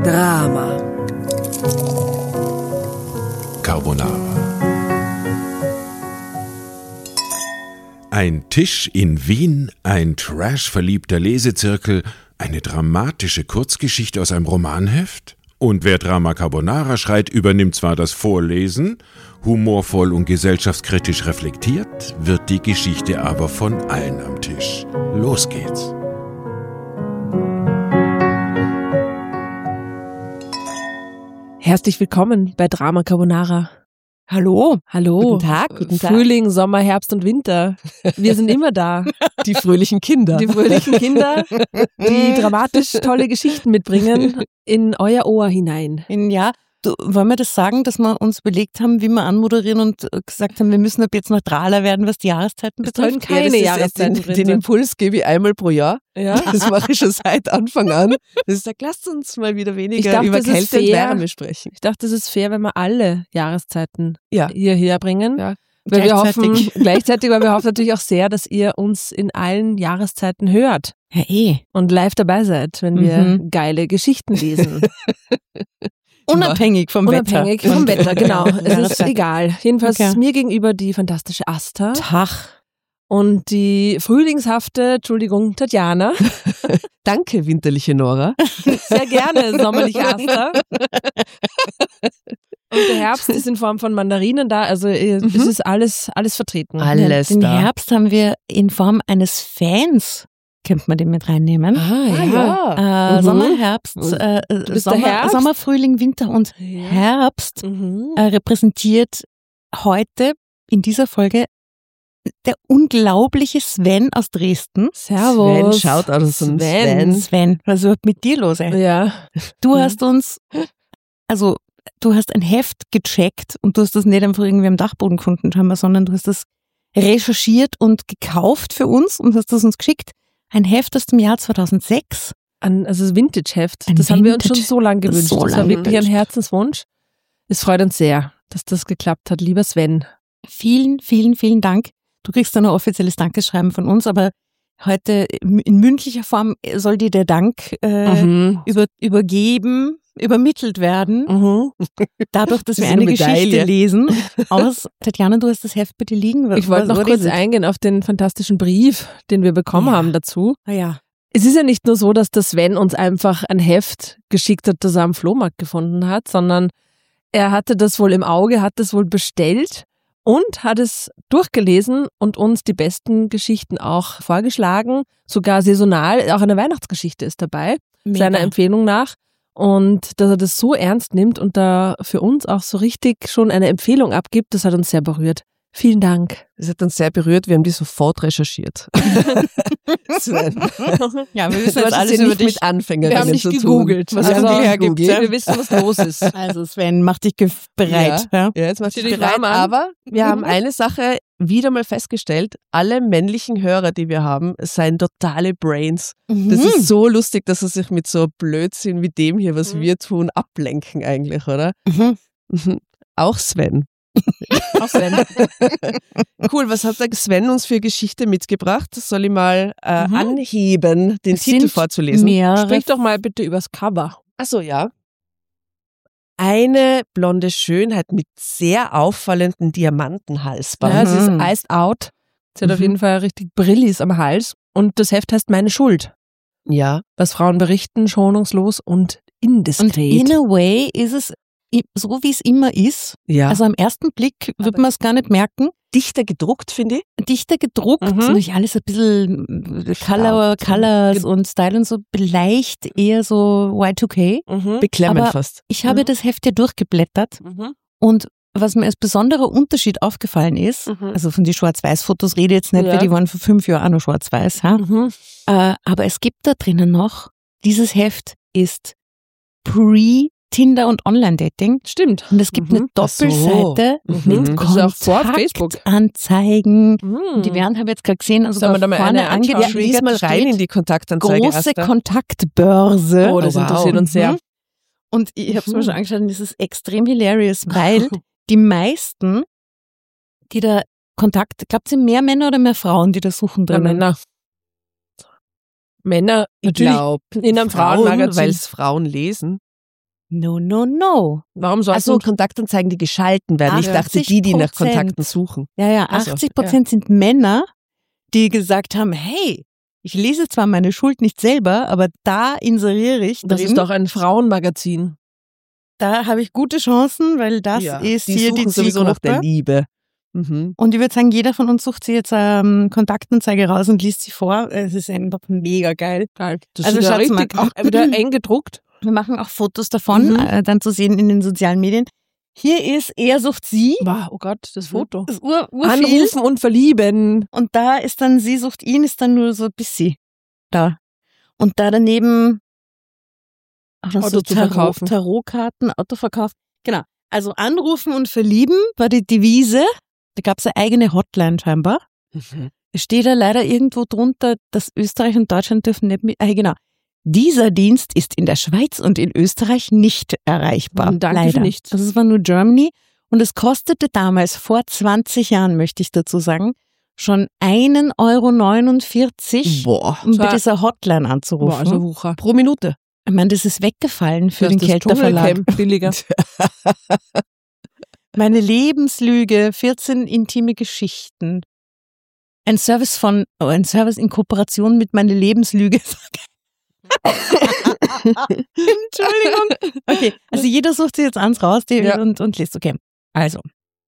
Drama. Carbonara. Ein Tisch in Wien, ein trashverliebter Lesezirkel, eine dramatische Kurzgeschichte aus einem Romanheft? Und wer Drama Carbonara schreit, übernimmt zwar das Vorlesen, humorvoll und gesellschaftskritisch reflektiert, wird die Geschichte aber von allen am Tisch. Los geht's. Herzlich willkommen bei Drama Carbonara. Hallo. Hallo. Guten Tag. Frühling, Sommer, Herbst und Winter. Wir sind immer da. Die fröhlichen Kinder. Die fröhlichen Kinder, die dramatisch tolle Geschichten mitbringen in euer Ohr hinein. Wollen wir das sagen, dass wir uns überlegt haben, wie wir anmoderieren und gesagt haben, wir müssen ab jetzt neutraler werden, was die Jahreszeiten betrifft? Es sollen keine Jahreszeiten drin Den sein. Impuls gebe ich einmal pro Jahr. Ja. Das mache ich schon seit Anfang an. Das ist, lasst uns mal wieder Ich weniger dachte, über das ist Kälte und fair. Wärme sprechen. Ich dachte, es ist fair, wenn wir alle Jahreszeiten Ja. hierher bringen. Ja. Weil wir hoffen, Gleichzeitig. gleichzeitig, weil wir hoffen natürlich auch sehr, dass ihr uns in allen Jahreszeiten hört Ja, und live dabei seid, wenn wir geile Geschichten lesen. Unabhängig vom Unabhängig Wetter. vom Wetter, genau. Es ist Jahreszeit. egal. Jedenfalls Okay. mir gegenüber die fantastische Asta Tag. und die frühlingshafte, Tatjana. Danke, winterliche Nora. Sehr gerne, sommerliche Asta. Und der Herbst ist in Form von Mandarinen da, also es ist alles vertreten. Alles Den da. Herbst haben wir in Form eines Fans, könnte man den mit reinnehmen. ja. Sommer, Herbst, bist der Herbst? Sommer, Frühling, Winter und Ja. Herbst Mhm. repräsentiert heute in dieser Folge der unglaubliche Sven aus Dresden. Servus. Sven, schaut aus Sven. Sven, was ist überhaupt mit dir los, ey? Ja. Du hast du hast ein Heft gecheckt und du hast das nicht einfach irgendwie am Dachboden gefunden, scheinbar, sondern du hast das recherchiert und gekauft für uns und hast das uns geschickt. Ein Heft aus dem Jahr 2006. Also das Vintage-Heft. Ein Das haben wir uns schon Vintage- so lange gewünscht. so Das war lang wirklich ein gewünscht. Herzenswunsch. Es freut uns sehr, dass das geklappt hat, lieber Sven. Vielen, vielen, vielen Dank. Du kriegst dann ein offizielles Dankeschreiben von uns, aber heute in mündlicher Form soll dir der Dank übermittelt werden, dadurch, dass Das wir ist eine eine Geschichte Medaille. lesen. Tatjana, du hast das Heft bei dir liegen. Ich wollte noch what kurz is it? eingehen auf den fantastischen Brief, den wir bekommen Ja. haben dazu. Ah ja. Es ist ja nicht nur so, dass der Sven uns einfach ein Heft geschickt hat, das er am Flohmarkt gefunden hat, sondern er hatte das wohl im Auge, hat das wohl bestellt und hat es durchgelesen und uns die besten Geschichten auch vorgeschlagen. Sogar saisonal, auch eine Weihnachtsgeschichte ist dabei, seiner Empfehlung nach. Und dass er das so ernst nimmt und da für uns auch so richtig schon eine Empfehlung abgibt, das hat uns sehr berührt. Vielen Dank. Das hat uns sehr berührt, wir haben die sofort recherchiert. Sven. Ja, wir Du wissen hast jetzt alles ja über nicht dich. mit Anfängerinnen Wir haben nicht zu gegoogelt. tun. Was Also, du hergibst, ja. wir wissen, was los ist. Also Sven, mach dich bereit. Ja. Ja, jetzt machst du Zieh dich dich bereit, warm an. aber wir haben eine Sache wieder mal festgestellt, alle männlichen Hörer, die wir haben, seien totale Brains. Das ist so lustig, dass sie sich mit so Blödsinn wie dem hier, was wir tun, ablenken eigentlich, oder? Mhm. Auch Sven. Auch Sven. Cool, was hat der Sven uns für Geschichte mitgebracht? Das soll ich mal anheben, den Es Titel sind vorzulesen. mehrere. Sprich doch mal bitte übers Cover. Achso, ja. Eine blonde Schönheit mit sehr auffallenden Diamantenhalsband. Ja, sie ist iced out. Sie hat auf jeden Fall richtig Brillis am Hals. Und das Heft heißt Meine Schuld. Ja. Was Frauen berichten, schonungslos und Und indiskret. in a way ist es so, wie es immer ist. Ja. Also am ersten Blick wird man es gar nicht merken. dichter gedruckt, finde ich. Dichter gedruckt, natürlich alles ein bisschen Colors und Style und so, leicht eher so Y2K. Beklemmend Aber fast. Ich habe das Heft ja durchgeblättert und was mir als besonderer Unterschied aufgefallen ist, also von den Schwarz-Weiß-Fotos rede ich jetzt nicht, Ja. weil die waren vor 5 Jahren auch noch schwarz-weiß, aber es gibt da drinnen noch, dieses Heft ist Pre-Tinder und Online-Dating. Stimmt. Und es gibt eine Ach so. Doppelseite mit Das ist auch vor Facebook. Kontaktanzeigen. Die werden, habe ich jetzt gerade gesehen, also Sollen wir da mal vorne eine anschauen? Ja, angetriggert lies mal rein in steht die Kontaktanzeige. große Asta. Kontaktbörse. Oh, das wow. interessiert uns sehr. Und ich habe es mir schon angeschaut und das ist extrem hilarious, weil die meisten, die da Kontakt, glaubt ihr mehr Männer oder mehr Frauen, die da suchen Ja, drinnen? Männer, Ich natürlich glaube, in einem Frauen, Frauenmagazin. weil es Frauen lesen. No. Warum sollst du Kontaktanzeigen, die geschalten werden? Ich dachte, die nach Kontakten suchen. Ja, 80% sind Männer, die gesagt haben, hey, ich lese zwar meine Schuld nicht selber, aber da inseriere ich Das drin. ist doch ein Frauenmagazin. Da habe ich gute Chancen, weil das ist die hier die suchen sowieso nach der Zielgruppe. Liebe. Mhm. Und ich würde sagen, jeder von uns sucht sich jetzt Kontaktanzeige raus und liest sie vor. Es ist einfach mega geil. Geil. Das Also ist ja schaut's mal. richtig auch wieder eng gedruckt. Wir machen auch Fotos davon, dann zu sehen in den sozialen Medien. Hier ist Er sucht sie. Wow, oh Gott, das Foto. Das urviel. Anrufen und verlieben. Und da ist dann Sie sucht ihn, ist dann nur so ein bisschen da. Und da daneben Auto zu verkaufen. Tarotkarten, Autoverkauf. Genau. Also anrufen und verlieben war die Devise. Da gab es eine eigene Hotline scheinbar. Es steht da leider irgendwo drunter, dass Österreich und Deutschland dürfen nicht mit. Genau. Dieser Dienst ist in der Schweiz und in Österreich nicht erreichbar. Danke leider. für nichts. Also es war nur Germany. Und es kostete damals, vor 20 Jahren möchte ich dazu sagen, schon 1,49 Boah. um bei dieser Hotline anzurufen. Boah, also Wucher. Pro Minute. Ich meine, das ist weggefallen für Das den ist das Kelter Verlag. Dschungelcamp billiger. Meine Lebenslüge, 14 intime Geschichten. Ein Service in Kooperation mit meine Lebenslüge. Entschuldigung. Okay, also jeder sucht sich jetzt eins raus und liest. Okay, also.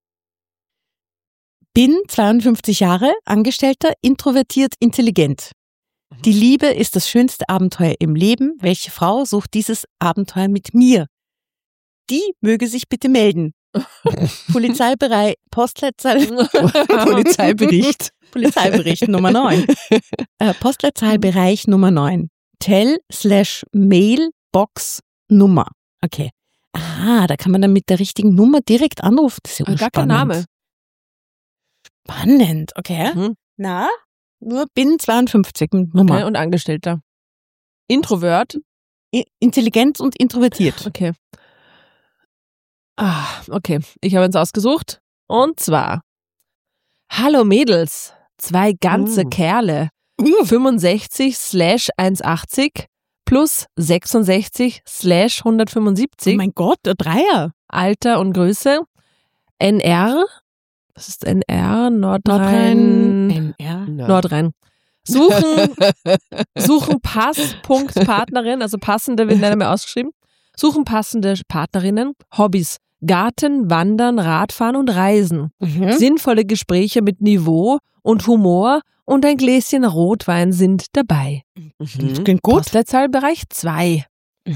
Bin 52 Jahre, Angestellter, introvertiert, intelligent. Die Liebe ist das schönste Abenteuer im Leben. Welche Frau sucht dieses Abenteuer mit mir? Die möge sich bitte melden. Polizeibereich, Postleitzahl. Polizeibericht Nummer 9. Postleitzahlbereich Nummer 9. Tel/Mailbox Nummer. Okay. Aha, da kann man dann mit der richtigen Nummer direkt anrufen. Das ist ja Gar kein Name. Spannend, okay. Na, nur bin 52 Nummer. Okay, und Angestellter. Introvert. Intelligent und introvertiert. Okay. Okay. Ich habe uns ausgesucht. Und zwar: Hallo Mädels, 2 ganze Kerle. 65/180 plus 66/175. Oh mein Gott, der Dreier. Alter und Größe. NR. Was ist NR? Nordrhein. Nordrhein. Suchen Partnerin, also passende, wird nicht mehr ausgeschrieben. Suchen passende Partnerinnen. Hobbys: Garten, Wandern, Radfahren und Reisen. Sinnvolle Gespräche mit Niveau und Humor und ein Gläschen Rotwein sind dabei. Das klingt gut. Postleitzahlbereich 2.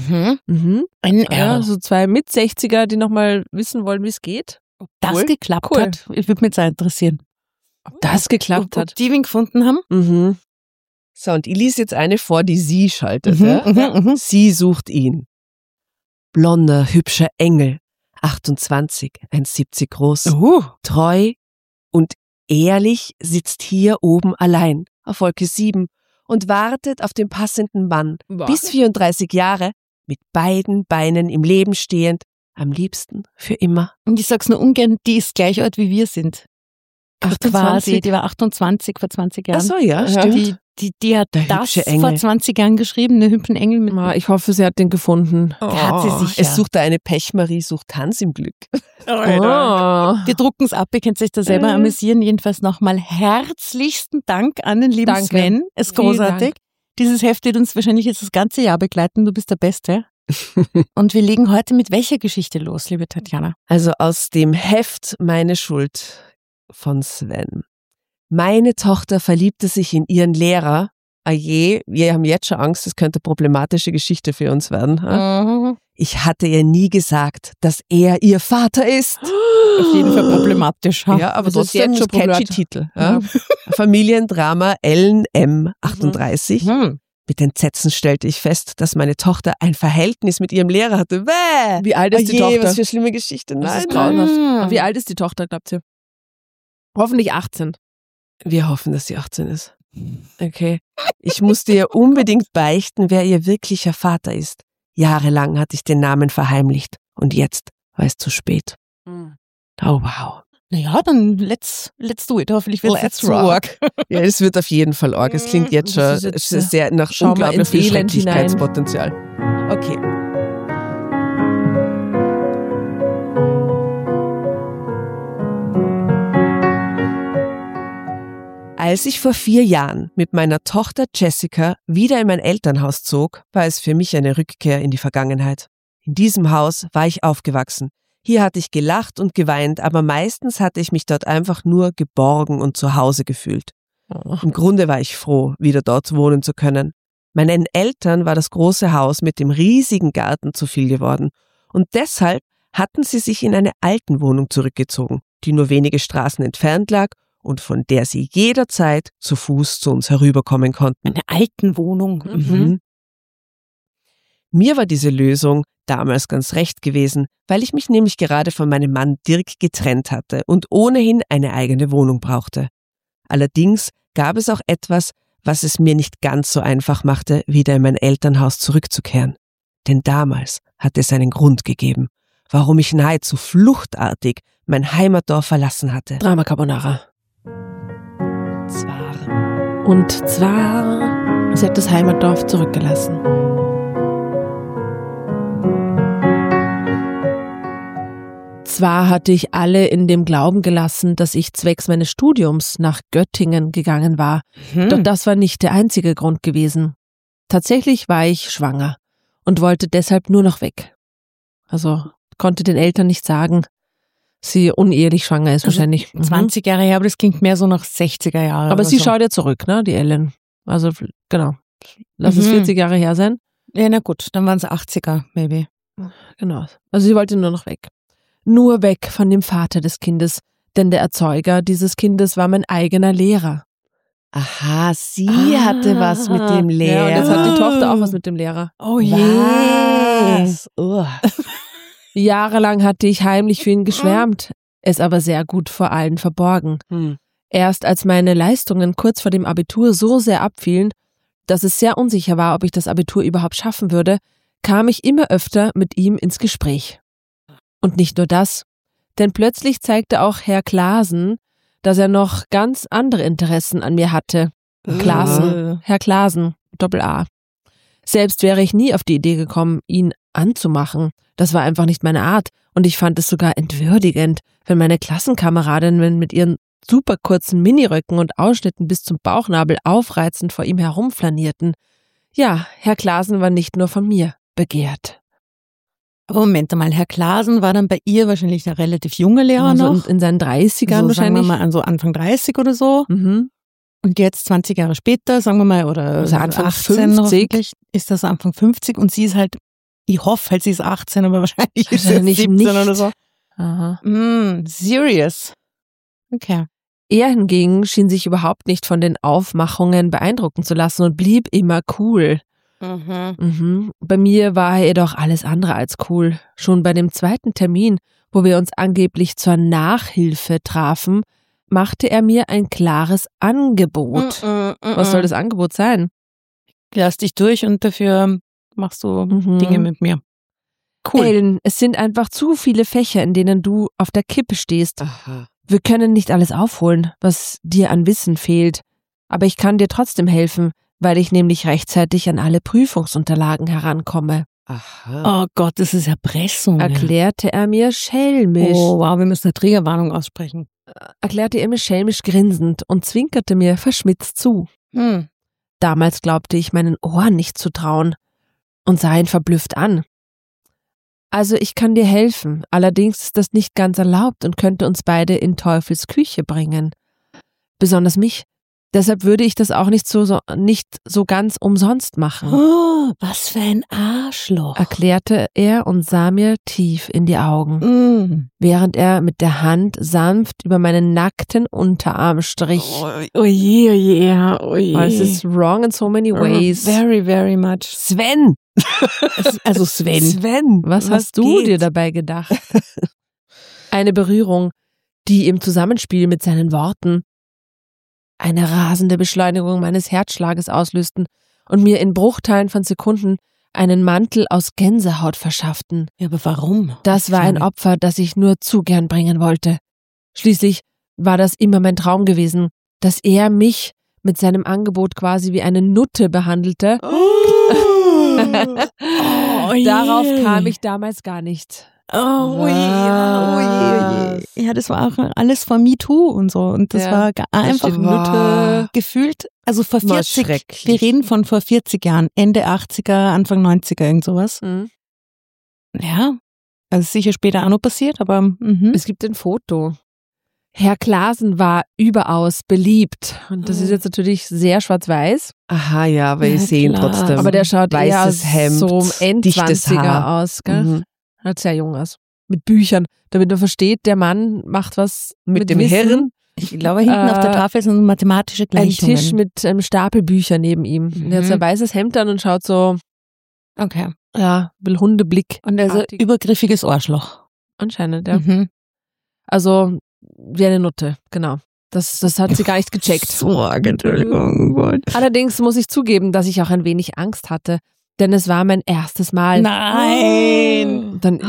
NR. Ja, so 2 Mit-60er, die nochmal wissen wollen, wie es geht. Ob das Cool. geklappt Cool. hat, ich würde mich jetzt auch interessieren. Ob das geklappt Ob hat. die wen gefunden haben? So, und ich lese jetzt eine vor, die sie schaltet. Ja? Sie sucht ihn. Blonder, hübscher Engel, 28, 1,70 groß, treu und ehrlich sitzt hier oben allein auf Wolke 7 und wartet auf den passenden Mann. Boah. Bis 34 Jahre, mit beiden Beinen im Leben stehend, am liebsten für immer. Und ich sag's nur ungern, die ist gleich alt wie wir sind. 28. Quasi, die war 28 vor 20 Jahren. Ach so, ja, stimmt. Die hat Der das hübsche Engel. vor 20 Jahren geschrieben, eine hübschen Engel mit. Ich hoffe, sie hat den gefunden. Hat sie sicher. Es sucht da eine Pechmarie, sucht Hans im Glück. Wir drucken es ab, ihr könnt euch da selber amüsieren. Jedenfalls nochmal herzlichsten Dank an den lieben Danke. Sven. Es ist Vielen großartig. Dank. Dieses Heft wird uns wahrscheinlich jetzt das ganze Jahr begleiten. Du bist der Beste. Und wir legen heute mit welcher Geschichte los, liebe Tatjana? Also aus dem Heft Meine Schuld von Sven. Meine Tochter verliebte sich in ihren Lehrer. Aje, wir haben jetzt schon Angst, es könnte eine problematische Geschichte für uns werden. Ich hatte ihr nie gesagt, dass er ihr Vater ist. Auf jeden Fall problematisch. Ja, aber Das das ist ist jetzt jetzt schon catchy problematisch. Titel. Ja. Familiendrama LM 38. Mit Entsetzen stellte ich fest, dass meine Tochter ein Verhältnis mit ihrem Lehrer hatte. Bäh! Wie alt ist die Oje, Tochter? was für eine schlimme Geschichte. Das Nein, ist nein. grauenhaft. Wie alt ist die Tochter, glaubt ihr? Hoffentlich 18. Wir hoffen, dass sie 18 ist. Okay. Ich musste ihr unbedingt beichten, wer ihr wirklicher Vater ist. Jahrelang hatte ich den Namen verheimlicht. Und jetzt war es zu spät. Oh, wow. Naja, dann let's do it. Hoffentlich wird es Let's zu arg. Ja, es wird auf jeden Fall arg. Es klingt jetzt schon Das ist jetzt, es ist sehr nach schau mal unglaublich ins viel Elend hinein. Schrecklichkeitspotenzial. Okay. Als ich vor 4 Jahren mit meiner Tochter Jessica wieder in mein Elternhaus zog, war es für mich eine Rückkehr in die Vergangenheit. In diesem Haus war ich aufgewachsen. Hier hatte ich gelacht und geweint, aber meistens hatte ich mich dort einfach nur geborgen und zu Hause gefühlt. Im Grunde war ich froh, wieder dort wohnen zu können. Meinen Eltern war das große Haus mit dem riesigen Garten zu viel geworden und deshalb hatten sie sich in eine Altenwohnung zurückgezogen, die nur wenige Straßen entfernt lag und von der sie jederzeit zu Fuß zu uns herüberkommen konnten. Eine Altenwohnung. Mhm. Mir war diese Lösung damals ganz recht gewesen, weil ich mich nämlich gerade von meinem Mann Dirk getrennt hatte und ohnehin eine eigene Wohnung brauchte. Allerdings gab es auch etwas, was es mir nicht ganz so einfach machte, wieder in mein Elternhaus zurückzukehren. Denn damals hat es einen Grund gegeben, warum ich nahezu fluchtartig mein Heimatdorf verlassen hatte. Drama Carbonara. Und zwar, sie hat das Heimatdorf zurückgelassen. Zwar hatte ich alle in dem Glauben gelassen, dass ich zwecks meines Studiums nach Göttingen gegangen war, doch das war nicht der einzige Grund gewesen. Tatsächlich war ich schwanger und wollte deshalb nur noch weg. Also konnte den Eltern nicht sagen, sie unehelich schwanger ist wahrscheinlich. 20 Jahre her, aber das klingt mehr so nach 60er Jahren. Aber sie so. schaut ja zurück, ne, die Ellen. Also genau, lass es 40 Jahre her sein. Ja, na gut, dann waren es 80er, maybe. Genau, also sie wollte nur noch weg. Nur weg von dem Vater des Kindes, denn der Erzeuger dieses Kindes war mein eigener Lehrer. Aha, sie hatte was mit dem Lehrer. Ja, und jetzt hat die Tochter auch was mit dem Lehrer. Oh je. Was? Jahrelang hatte ich heimlich für ihn geschwärmt, es aber sehr gut vor allen verborgen. Erst als meine Leistungen kurz vor dem Abitur so sehr abfielen, dass es sehr unsicher war, ob ich das Abitur überhaupt schaffen würde, kam ich immer öfter mit ihm ins Gespräch. Und nicht nur das, denn plötzlich zeigte auch Herr Klaasen, dass er noch ganz andere Interessen an mir hatte. Klaasen, Herr Klaasen, Doppel-A. Selbst wäre ich nie auf die Idee gekommen, ihn anzumachen. Das war einfach nicht meine Art und ich fand es sogar entwürdigend, wenn meine Klassenkameradinnen mit ihren super kurzen Miniröcken und Ausschnitten bis zum Bauchnabel aufreizend vor ihm herumflanierten. Ja, Herr Klaasen war nicht nur von mir begehrt. Aber Moment mal, Herr Klaasen war dann bei ihr wahrscheinlich der relativ junge Lehrer Also noch. in seinen 30ern also wahrscheinlich. sagen wir mal an so Anfang 30 oder so. Mhm. Und jetzt 20 Jahre später, sagen wir mal, oder Also Anfang 18 50. hoffentlich, ist das Anfang 50 und sie ist halt, ich hoffe halt, sie ist 18, aber wahrscheinlich ist sie Wahrscheinlich 17 nicht. oder so. Aha. Serious. Okay. Er hingegen schien sich überhaupt nicht von den Aufmachungen beeindrucken zu lassen und blieb immer cool. Bei mir war er jedoch alles andere als cool. Schon bei dem zweiten Termin, wo wir uns angeblich zur Nachhilfe trafen, machte er mir ein klares Angebot. Was soll das Angebot sein? Lass dich durch und dafür machst du Dinge mit mir. Cool. Ellen, es sind einfach zu viele Fächer, in denen du auf der Kippe stehst. Aha. Wir können nicht alles aufholen, was dir an Wissen fehlt. Aber ich kann dir trotzdem helfen, weil ich nämlich rechtzeitig an alle Prüfungsunterlagen herankomme. Aha. Oh Gott, das ist Erpressung. Erklärte er mir schelmisch. Oh wow, wir müssen eine Triggerwarnung aussprechen. Erklärte er mir schelmisch grinsend und zwinkerte mir verschmitzt zu. Damals glaubte ich meinen Ohren nicht zu trauen und sah ihn verblüfft an. Also ich kann dir helfen, allerdings ist das nicht ganz erlaubt und könnte uns beide in Teufels Küche bringen. Besonders mich. Deshalb würde ich das auch nicht so ganz umsonst machen. Oh, was für ein Arschloch. Erklärte er und sah mir tief in die Augen, während er mit der Hand sanft über meinen nackten Unterarm strich. Oh je. Oh, es ist wrong in so many ways. Very, very much. Sven! Also Sven. Sven! Was hast du dir dabei gedacht? Eine Berührung, die im Zusammenspiel mit seinen Worten eine rasende Beschleunigung meines Herzschlages auslösten und mir in Bruchteilen von Sekunden einen Mantel aus Gänsehaut verschafften. Ja, aber warum? Das war ein Opfer, das ich nur zu gern bringen wollte. Schließlich war das immer mein Traum gewesen, dass er mich mit seinem Angebot quasi wie eine Nutte behandelte. Darauf kam ich damals gar nicht. Ja, das war auch alles vor MeToo und so. Und das war einfach gefühlt, also vor 40, wir reden von vor 40 Jahren, Ende 80er, Anfang 90er, irgend sowas. Mhm. Ja, also sicher später auch noch passiert, aber es gibt ein Foto. Herr Klaasen war überaus beliebt. Und das ist jetzt natürlich sehr schwarz-weiß. Aha, ja, aber ich sehe ihn trotzdem. Aber der schaut weißes eher Hemd, so um End-20er aus, gell? Halt sehr jung aus. Mit Büchern, damit man versteht, der Mann macht was mit dem Wissen. Hirn. Ich glaube, hinten auf der Tafel sind mathematische Gleichungen. Ein Tisch mit einem Stapel Bücher neben ihm. Der hat so ein weißes Hemd an und schaut so, okay, will Hundeblick. Und er ist ein übergriffiges Arschloch. Anscheinend, ja. Also, wie eine Nutte, genau. Das hat sie gar nicht gecheckt. So, Entschuldigung, oh Gott. Allerdings muss ich zugeben, dass ich auch ein wenig Angst hatte. Denn es war mein erstes Mal. Nein! Dann,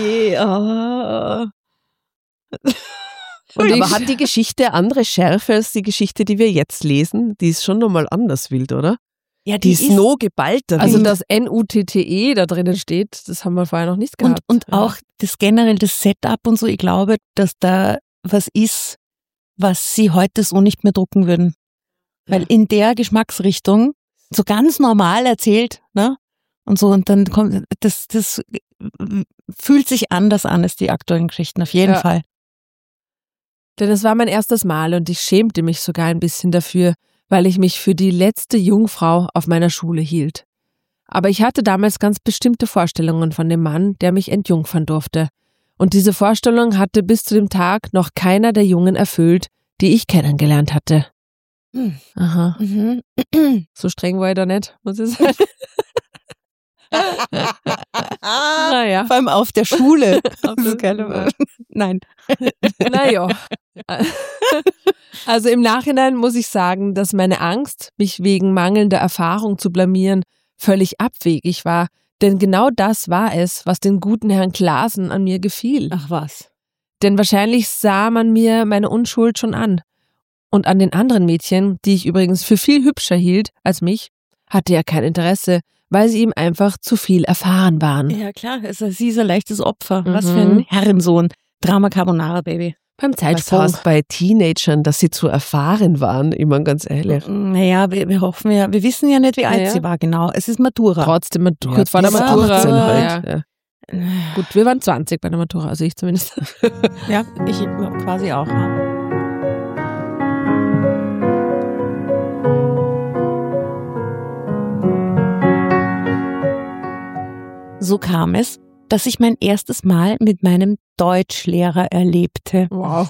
Und aber hat die Geschichte andere Schärfe als die Geschichte, die wir jetzt lesen? Die ist schon nochmal anders wild, oder? Ja, die ist noch geballter. Also das NUTTE da drinnen steht, das haben wir vorher noch nicht gehabt. Und auch das generell das Setup und so, ich glaube, dass da was ist, was sie heute so nicht mehr drucken würden. Weil in der Geschmacksrichtung so ganz normal erzählt, ne? Und so, und dann kommt, das fühlt sich anders an als die aktuellen Geschichten, auf jeden Fall. Denn es war mein erstes Mal und ich schämte mich sogar ein bisschen dafür, weil ich mich für die letzte Jungfrau auf meiner Schule hielt. Aber ich hatte damals ganz bestimmte Vorstellungen von dem Mann, der mich entjungfern durfte. Und diese Vorstellung hatte bis zu dem Tag noch keiner der Jungen erfüllt, die ich kennengelernt hatte. Aha. So streng war ich da nicht, muss ich sagen. Naja. Vor allem auf der Schule. Nein. Naja. Also im Nachhinein muss ich sagen, dass meine Angst, mich wegen mangelnder Erfahrung zu blamieren, völlig abwegig war. Denn genau das war es, was den guten Herrn Klaasen an mir gefiel. Ach was. Denn wahrscheinlich sah man mir meine Unschuld schon an. Und an den anderen Mädchen, die ich übrigens für viel hübscher hielt als mich, hatte er kein Interesse, weil sie ihm einfach zu viel erfahren waren. Ja klar, sie ist ein leichtes Opfer. Was für ein Herrensohn. Drama Carbonara, Baby. Beim Zeitsprung. Was heißt bei Teenagern, dass sie zu erfahren waren? Ich meine, ganz ehrlich. Naja, wir hoffen ja, wir wissen ja nicht, wie alt sie war, genau. Es ist Matura. Trotzdem, kurz vor der Matura. 18 halt. Ja. Gut, wir waren 20 bei der Matura, also ich zumindest. Ja, ich quasi auch. So kam es, dass ich mein erstes Mal mit meinem Deutschlehrer erlebte. Wow.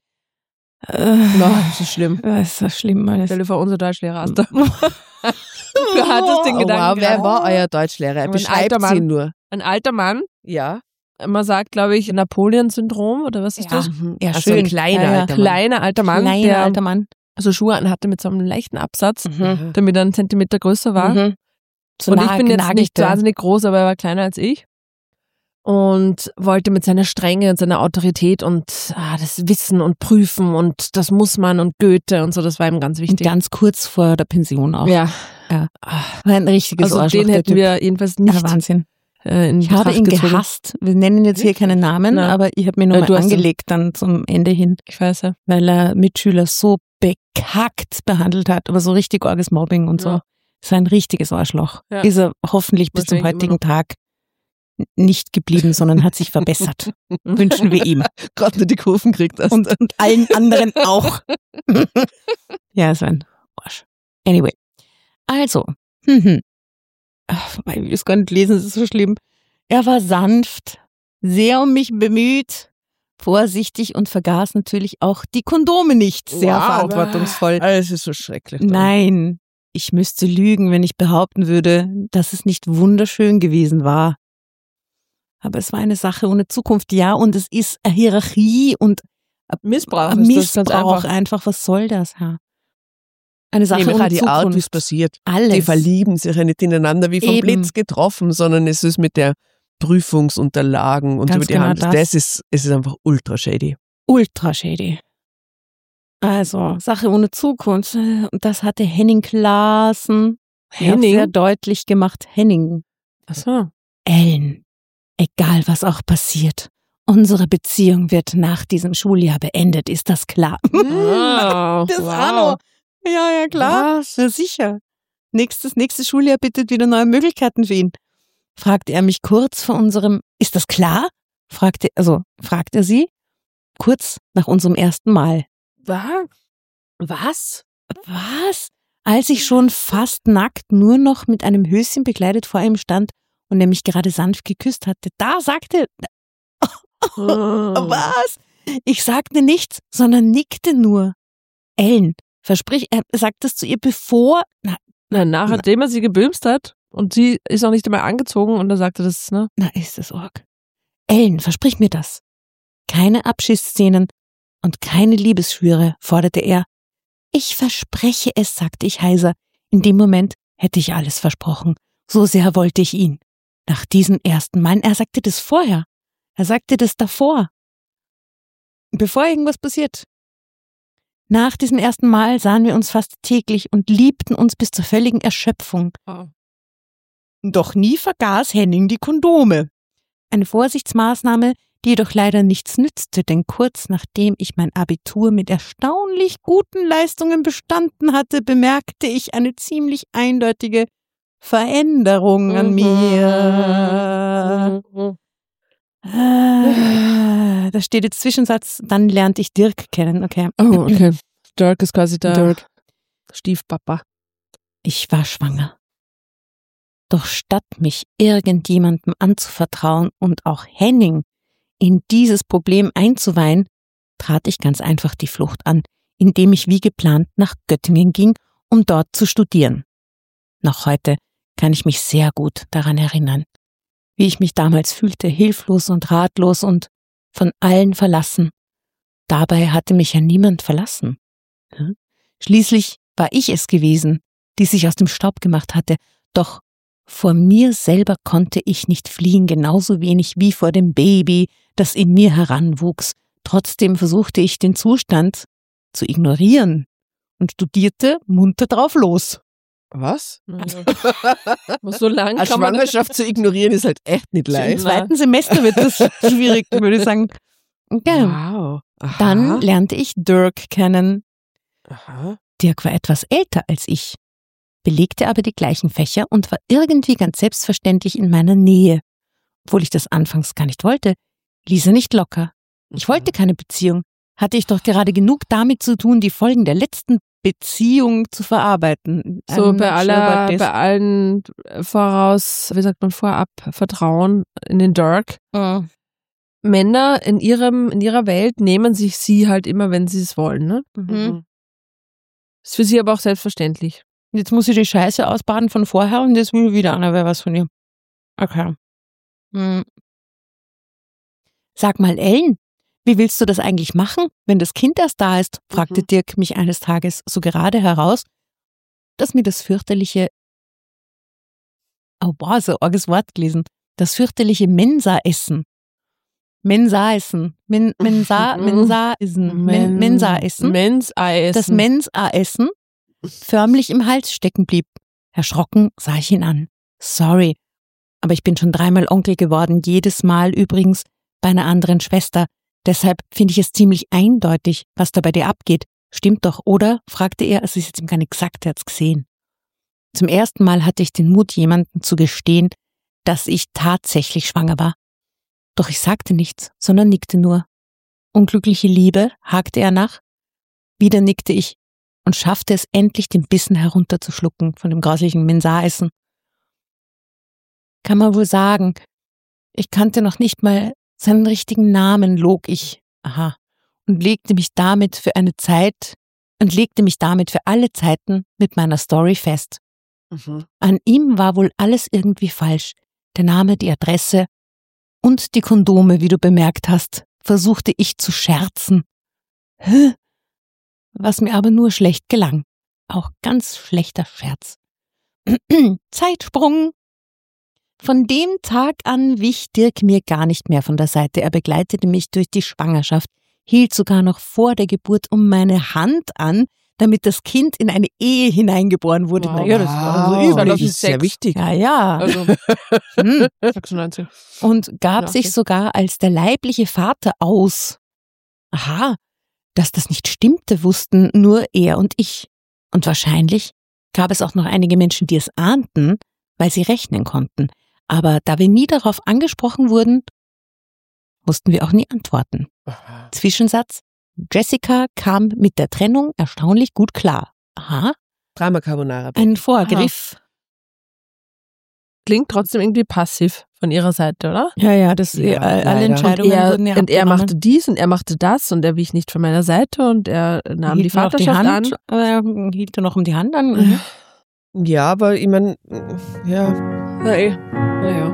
Das ist schlimm. Das ist schlimm, alles. Stell dir vor, unser Deutschlehrer hast du. Du hattest den Gedanken. Wow, wer war euer Deutschlehrer? Beschreibt sie nur. Ein alter Mann. Ja. Man sagt, glaube ich, Napoleon-Syndrom oder was ist das? Ja, also schön. Ein kleiner alter Mann. Alter Mann, der so Schuhe anhatte mit so einem leichten Absatz, damit er einen Zentimeter größer war. So und ich bin jetzt nicht wahnsinnig groß, aber er war kleiner als ich. Und wollte mit seiner Strenge und seiner Autorität und das Wissen und Prüfen und das muss man und Goethe und so, das war ihm ganz wichtig. Und ganz kurz vor der Pension auch. Ja. War ein richtiges Arschloch, den hätten wir jedenfalls nicht. Wahnsinn. Ich habe ihn gehasst. Wir nennen jetzt hier keinen Namen, aber ich habe mich nochmal angelegt dann zum Ende hin. Ich weiß ja. Weil er Mitschüler so bekackt behandelt hat, aber so richtig arges Mobbing und so. Ja. Das war ein richtiges Arschloch. Ja. Ist er hoffentlich bis zum heutigen Tag nicht geblieben, sondern hat sich verbessert. Wünschen wir ihm. Gerade nur die Kurven kriegt das. Und allen anderen auch. Ja, es war ein Arsch. Anyway. Also. Ach, ich will es gar nicht lesen, es ist so schlimm. Er war sanft, sehr um mich bemüht, vorsichtig und vergaß natürlich auch die Kondome nicht. Sehr verantwortungsvoll. Es ist so schrecklich. Nein, ich müsste lügen, wenn ich behaupten würde, dass es nicht wunderschön gewesen war. Aber es war eine Sache ohne Zukunft, ja, und es ist eine Hierarchie und Missbrauch. Missbrauch einfach. Was soll das, Herr? Eine Sache ohne die Zukunft. Art, wie es passiert. Alles. Die verlieben sich ja nicht ineinander wie vom Blitz getroffen, sondern es ist mit der Prüfungsunterlagen und Ganz über die genau Hand. Es ist einfach ultra shady. Ultra shady. Also, Sache ohne Zukunft. Und das hatte Henning Klaasen sehr deutlich gemacht. Henning. Ach so. Ellen. Egal, was auch passiert, unsere Beziehung wird nach diesem Schuljahr beendet, ist das klar? Oh, Das wow. Arno. Ja, klar. Was? Na sicher. Nächstes Schuljahr bittet wieder neue Möglichkeiten für ihn. Fragte er mich kurz vor unserem, ist das klar? Fragt er sie kurz nach unserem ersten Mal. Was? Was? Als ich schon fast nackt nur noch mit einem Höschen bekleidet vor ihm stand und er mich gerade sanft geküsst hatte, da sagte was? Ich sagte nichts, sondern nickte nur. Ellen, versprich, er sagt das zu ihr bevor, Nachdem er sie gebümst hat und sie ist auch nicht einmal angezogen und er sagte das, ne? na ist es arg. Ellen, versprich mir das. Keine Abschiedsszenen und keine Liebesschwüre, forderte er. Ich verspreche es, sagte ich heiser. In dem Moment hätte ich alles versprochen. So sehr wollte ich ihn. Nach diesem ersten Mal, er sagte das vorher. Er sagte das davor. Bevor irgendwas passiert. Nach diesem ersten Mal sahen wir uns fast täglich und liebten uns bis zur völligen Erschöpfung. Oh. Doch nie vergaß Henning die Kondome. Eine Vorsichtsmaßnahme, die jedoch leider nichts nützte, denn kurz nachdem ich mein Abitur mit erstaunlich guten Leistungen bestanden hatte, bemerkte ich eine ziemlich eindeutige Veränderung an mir. Da steht jetzt Zwischensatz, dann lernte ich Dirk kennen, okay. Oh, okay. Dirk ist quasi der Stiefpapa. Ich war schwanger. Doch statt mich irgendjemandem anzuvertrauen und auch Henning in dieses Problem einzuweihen, trat ich ganz einfach die Flucht an, indem ich wie geplant nach Göttingen ging, um dort zu studieren. Noch heute kann ich mich sehr gut daran erinnern, wie ich mich damals fühlte, hilflos und ratlos und von allen verlassen. Dabei hatte mich ja niemand verlassen. Schließlich war ich es gewesen, die sich aus dem Staub gemacht hatte, doch vor mir selber konnte ich nicht fliehen, genauso wenig wie vor dem Baby, das in mir heranwuchs. Trotzdem versuchte ich den Zustand zu ignorieren und studierte munter drauf los. Was? So lang Eine kann man Schwangerschaft zu ignorieren ist halt echt nicht Im leicht. zweiten Semester wird das schwierig, würde ich sagen. Okay. Wow. Aha. Dann lernte ich Dirk kennen. Aha. Dirk war etwas älter als ich, belegte aber die gleichen Fächer und war irgendwie ganz selbstverständlich in meiner Nähe. Obwohl ich das anfangs gar nicht wollte, ließ er nicht locker. Ich wollte keine Beziehung, hatte ich doch gerade genug damit zu tun, die Folgen der letzten Beziehung zu verarbeiten. so bei allen vorab Vertrauen in den Dirk. Männer in ihrer Welt nehmen sich sie halt immer, wenn sie es wollen, ne? Mhm. Ist für sie aber auch selbstverständlich. Jetzt muss ich die Scheiße ausbaden von vorher und jetzt will wieder einer wer was von ihr. Okay. Sag mal, Ellen, wie willst du das eigentlich machen, wenn das Kind erst da ist? Fragte Dirk mich eines Tages so gerade heraus, dass mir das fürchterliche, so arges Wort gelesen, das fürchterliche Mensa-Essen. Mensa-Essen. Das Mensa-Essen förmlich im Hals stecken blieb. Erschrocken sah ich ihn an. Sorry, aber ich bin schon 3-mal Onkel geworden, jedes Mal übrigens bei einer anderen Schwester. Deshalb finde ich es ziemlich eindeutig, was da bei dir abgeht. Stimmt doch, oder? Fragte er, als ich es jetzt ihm gar nicht gesagt, er hat's gesehen. Zum ersten Mal hatte ich den Mut, jemandem zu gestehen, dass ich tatsächlich schwanger war. Doch ich sagte nichts, sondern nickte nur. Unglückliche Liebe, hakte er nach. Wieder nickte ich und schaffte es endlich, den Bissen herunterzuschlucken von dem grauslichen Mensa-Essen. Kann man wohl sagen, ich kannte noch nicht mal seinen richtigen Namen, log ich. Und legte mich damit für alle Zeiten mit meiner Story fest. An ihm war wohl alles irgendwie falsch. Der Name, die Adresse und die Kondome, wie du bemerkt hast, versuchte ich zu scherzen. Was mir aber nur schlecht gelang. Auch ganz schlechter Scherz. Zeitsprung. Von dem Tag an wich Dirk mir gar nicht mehr von der Seite. Er begleitete mich durch die Schwangerschaft, hielt sogar noch vor der Geburt um meine Hand an, damit das Kind in eine Ehe hineingeboren wurde. Wow. Naja, das war so üblich. Das ist sehr wichtig. Ja. Also Hm. 96. Und gab Ja, sich okay. sogar als der leibliche Vater aus. Aha, dass das nicht stimmte, wussten nur er und ich. Und wahrscheinlich gab es auch noch einige Menschen, die es ahnten, weil sie rechnen konnten. Aber da wir nie darauf angesprochen wurden, mussten wir auch nie antworten. Zwischensatz: Jessica kam mit der Trennung erstaunlich gut klar. Aha, Drama Carbonara. ein Vorgriff. Klingt trotzdem irgendwie passiv von ihrer Seite, oder? Ja, das Ja, alle leider. Entscheidungen wurden ja Und er abgenommen. machte dies und er machte das und er wich nicht von meiner Seite und er nahm die Hielt noch Vaterschaft Hand, an. hielt er noch um die Hand an. Ja, aber ich meine, ja. Naja.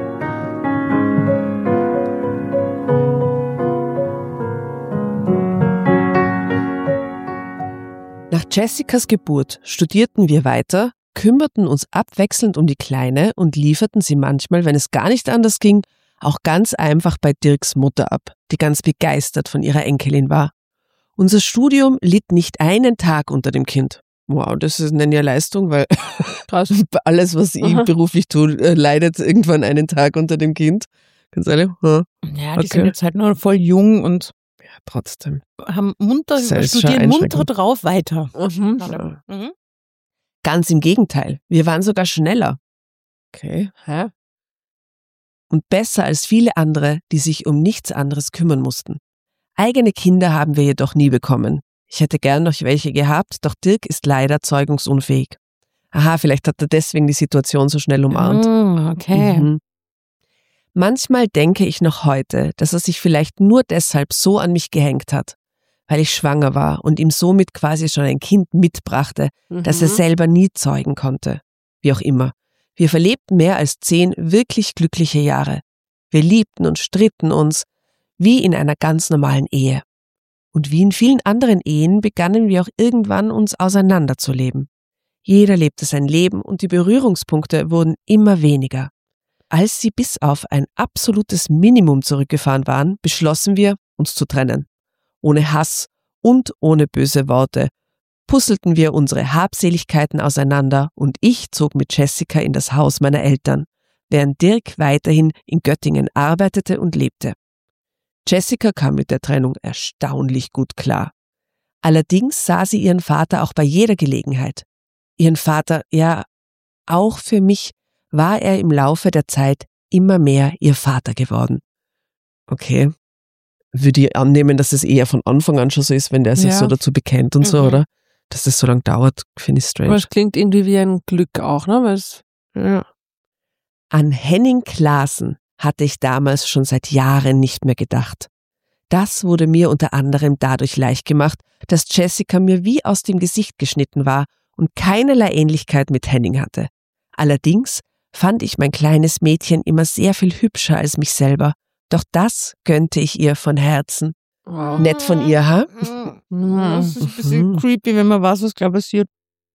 Nach Jessicas Geburt studierten wir weiter, kümmerten uns abwechselnd um die Kleine und lieferten sie manchmal, wenn es gar nicht anders ging, auch ganz einfach bei Dirks Mutter ab, die ganz begeistert von ihrer Enkelin war. Unser Studium litt nicht einen Tag unter dem Kind. Wow, das ist eine Leistung, weil Krass. alles, was ich Aha. beruflich tue, leidet irgendwann einen Tag unter dem Kind. Ganz ehrlich, Ja, die Okay. sind jetzt halt noch voll jung und ja, trotzdem. haben munter, Das ist schon studieren munter einschränkend. drauf weiter. Mhm. Ja. Mhm. Ganz im Gegenteil, wir waren sogar schneller. Okay. Hä? Und besser als viele andere, die sich um nichts anderes kümmern mussten. Eigene Kinder haben wir jedoch nie bekommen. Ich hätte gern noch welche gehabt, doch Dirk ist leider zeugungsunfähig. Aha, vielleicht hat er deswegen die Situation so schnell umarmt. Okay. Mhm. Manchmal denke ich noch heute, dass er sich vielleicht nur deshalb so an mich gehängt hat, weil ich schwanger war und ihm somit quasi schon ein Kind mitbrachte, das er selber nie zeugen konnte. Wie auch immer. Wir verlebten mehr als 10 wirklich glückliche Jahre. Wir liebten und stritten uns, wie in einer ganz normalen Ehe. Und wie in vielen anderen Ehen begannen wir auch irgendwann uns auseinanderzuleben. Jeder lebte sein Leben und die Berührungspunkte wurden immer weniger. Als sie bis auf ein absolutes Minimum zurückgefahren waren, beschlossen wir, uns zu trennen. Ohne Hass und ohne böse Worte puzzelten wir unsere Habseligkeiten auseinander und ich zog mit Jessica in das Haus meiner Eltern, während Dirk weiterhin in Göttingen arbeitete und lebte. Jessica kam mit der Trennung erstaunlich gut klar. Allerdings sah sie ihren Vater auch bei jeder Gelegenheit. Ihren Vater, ja, auch für mich war er im Laufe der Zeit immer mehr ihr Vater geworden. Okay. Würde ich annehmen, dass es eher von Anfang an schon so ist, wenn der sich Ja. so dazu bekennt und so, Mhm. oder? Dass das so lange dauert, finde ich Aber strange. es klingt irgendwie wie ein Glück auch, ne? Weil es, ja. An Henning Klaassen hatte ich damals schon seit Jahren nicht mehr gedacht. Das wurde mir unter anderem dadurch leicht gemacht, dass Jessica mir wie aus dem Gesicht geschnitten war und keinerlei Ähnlichkeit mit Henning hatte. Allerdings fand ich mein kleines Mädchen immer sehr viel hübscher als mich selber. Doch das gönnte ich ihr von Herzen. Wow. Nett von ihr, ha? Das ist ein bisschen creepy, wenn man weiß, was gleich passiert.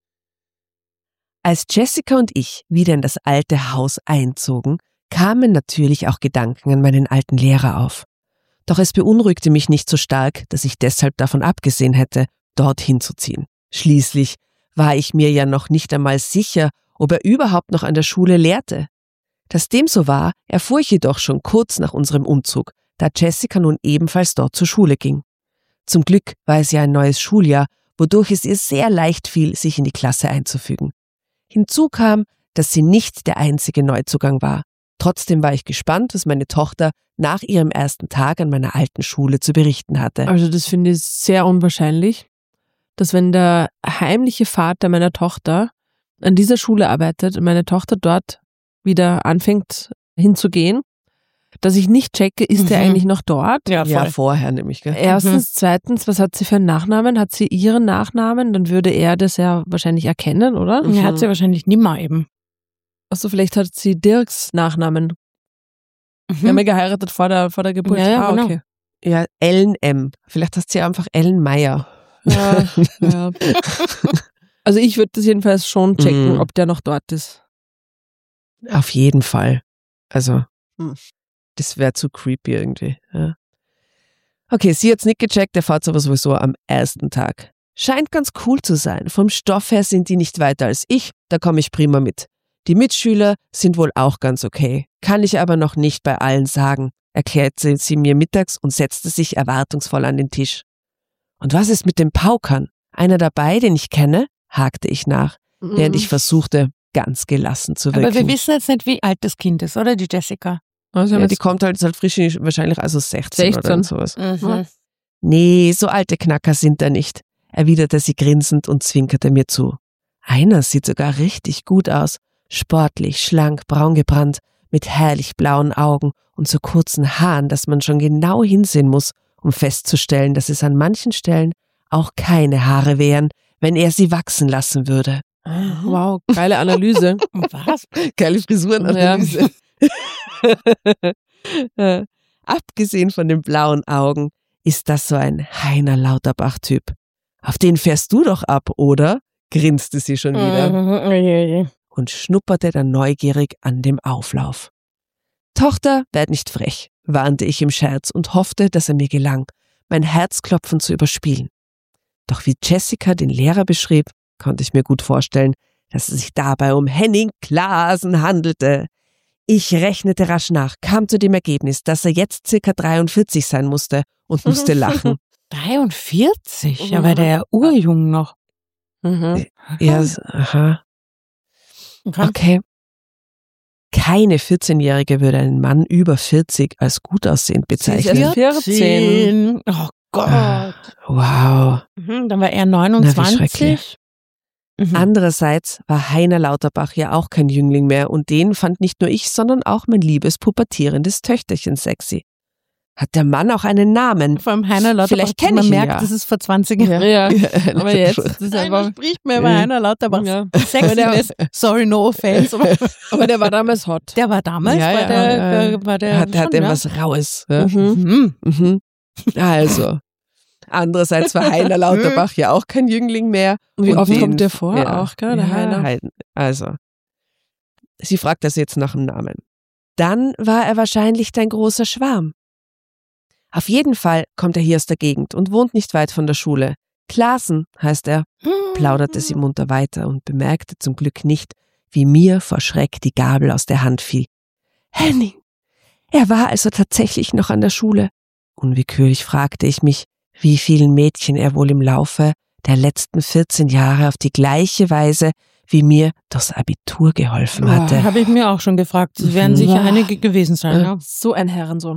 Als Jessica und ich wieder in das alte Haus einzogen, kamen natürlich auch Gedanken an meinen alten Lehrer auf. Doch es beunruhigte mich nicht so stark, dass ich deshalb davon abgesehen hätte, dorthin zu ziehen. Schließlich war ich mir ja noch nicht einmal sicher, ob er überhaupt noch an der Schule lehrte. Dass dem so war, erfuhr ich jedoch schon kurz nach unserem Umzug, da Jessica nun ebenfalls dort zur Schule ging. Zum Glück war es ja ein neues Schuljahr, wodurch es ihr sehr leicht fiel, sich in die Klasse einzufügen. Hinzu kam, dass sie nicht der einzige Neuzugang war. Trotzdem war ich gespannt, was meine Tochter nach ihrem ersten Tag an meiner alten Schule zu berichten hatte. Also das finde ich sehr unwahrscheinlich, dass wenn der heimliche Vater meiner Tochter an dieser Schule arbeitet und meine Tochter dort wieder anfängt hinzugehen, dass ich nicht checke, ist der eigentlich noch dort? Ja, Ja, voll. vorher nämlich, gell? Erstens, zweitens, was hat sie für einen Nachnamen? Hat sie ihren Nachnamen? Dann würde er das ja wahrscheinlich erkennen, oder? Ja, hat sie wahrscheinlich nimmer eben. Achso, vielleicht hat sie Dirks Nachnamen. Wir haben ja geheiratet vor der Geburt. Ja, genau. Okay. Ja, Ellen M. Vielleicht hast du ja einfach Ellen Meyer. Ja, ja. Also ich würde das jedenfalls schon checken, Mhm. ob der noch dort ist. Auf jeden Fall. Also, Hm. das wäre zu creepy irgendwie. Ja. Okay, sie hat's nicht gecheckt, der fährt aber sowieso am ersten Tag. Scheint ganz cool zu sein. Vom Stoff her sind die nicht weiter als ich, da komme ich prima mit. Die Mitschüler sind wohl auch ganz okay. Kann ich aber noch nicht bei allen sagen, erklärte sie mir mittags und setzte sich erwartungsvoll an den Tisch. Und was ist mit den Paukern? Einer dabei, den ich kenne? Hakte ich nach, während ich versuchte, ganz gelassen zu wirken. Aber wir wissen jetzt nicht, wie alt das Kind ist, oder die Jessica? Also Ja, die kommt halt frisch, wahrscheinlich also 16 oder sowas. Mhm. Nee, so alte Knacker sind da nicht, erwiderte sie grinsend und zwinkerte mir zu. Einer sieht sogar richtig gut aus, sportlich, schlank, braun gebrannt, mit herrlich blauen Augen und so kurzen Haaren, dass man schon genau hinsehen muss, um festzustellen, dass es an manchen Stellen auch keine Haare wären, wenn er sie wachsen lassen würde. Wow, geile Analyse. Was? Geile Frisurenanalyse. Abgesehen von den blauen Augen ist das so ein Heiner Lauterbach-Typ. Auf den fährst du doch ab, oder? Grinste sie schon wieder und schnupperte dann neugierig an dem Auflauf. Tochter, werd nicht frech, warnte ich im Scherz und hoffte, dass er mir gelang, mein Herzklopfen zu überspielen. Doch wie Jessica den Lehrer beschrieb, konnte ich mir gut vorstellen, dass es sich dabei um Henning Klaasen handelte. Ich rechnete rasch nach, kam zu dem Ergebnis, dass er jetzt circa 43 sein musste und musste lachen. 43? Ja, war der ja urjung noch. Ja, aha. Okay. Keine 14-Jährige würde einen Mann über 40 als gut aussehend bezeichnen. Sie ist erst 14. Oh Gott. Wow. Dann war er Na, wie 29. schrecklich. Andererseits war Heiner Lauterbach ja auch kein Jüngling mehr und den fand nicht nur ich, sondern auch mein liebes pubertierendes Töchterchen sexy. Hat der Mann auch einen Namen? Vor allem Heiner Lauterbach. Vielleicht kenne man ich ihn merkt, ja. das ist vor 20 Jahren. Ja, aber jetzt ist es Keiner einfach. spricht mehr über Heiner Lauterbach. Ja. Sexiness. Sorry, no offense. Aber der war damals hot. Der war damals, Ja, ja, war der Hat schon, denn ja. was Raues? Ja? Mhm. Also. Andererseits war Heiner Lauterbach ja auch kein Jüngling mehr. Wie Und oft den- kommt der vor auch, gell, der Heiner? Also. Sie fragt das jetzt nach dem Namen. Dann war er wahrscheinlich dein großer Schwarm. Auf jeden Fall kommt er hier aus der Gegend und wohnt nicht weit von der Schule. Klaasen heißt er, plauderte sie munter weiter und bemerkte zum Glück nicht, wie mir vor Schreck die Gabel aus der Hand fiel. Henning, er war also tatsächlich noch an der Schule. Unwillkürlich fragte ich mich, wie vielen Mädchen er wohl im Laufe der letzten 14 Jahre auf die gleiche Weise wie mir durchs Abitur geholfen hatte. Habe ich mir auch schon gefragt. Es werden sicher einige gewesen sein. Ja. So ein Herrensohn.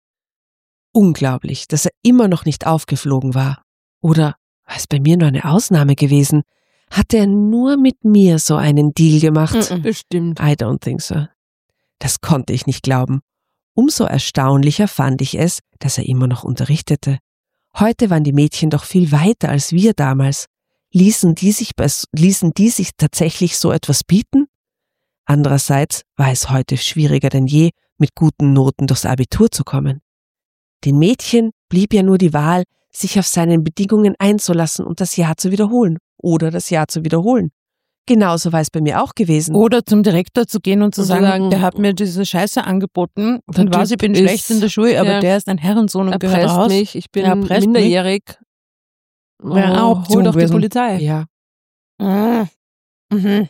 Unglaublich, dass er immer noch nicht aufgeflogen war. Oder war es bei mir nur eine Ausnahme gewesen? Hatte er nur mit mir so einen Deal gemacht? Bestimmt. I don't think so. Das konnte ich nicht glauben. Umso erstaunlicher fand ich es, dass er immer noch unterrichtete. Heute waren die Mädchen doch viel weiter als wir damals. Ließen die sich tatsächlich so etwas bieten? Andererseits war es heute schwieriger denn je, mit guten Noten durchs Abitur zu kommen. Den Mädchen blieb ja nur die Wahl, sich auf seine Bedingungen einzulassen und das Jahr zu wiederholen oder das Jahr zu wiederholen. Genauso war es bei mir auch gewesen. Oder zum Direktor zu gehen und zu Und sagen, der hat mir diese Scheiße angeboten Der und weiß, ich Typ bin ist- schlecht in der Schule, aber ja. der ist ein Herrensohn und gehört Erpresst raus. mich, ich bin Er erpresst mich. minderjährig. Wäre auch hol doch die gewesen. Polizei. Ja. Mhm.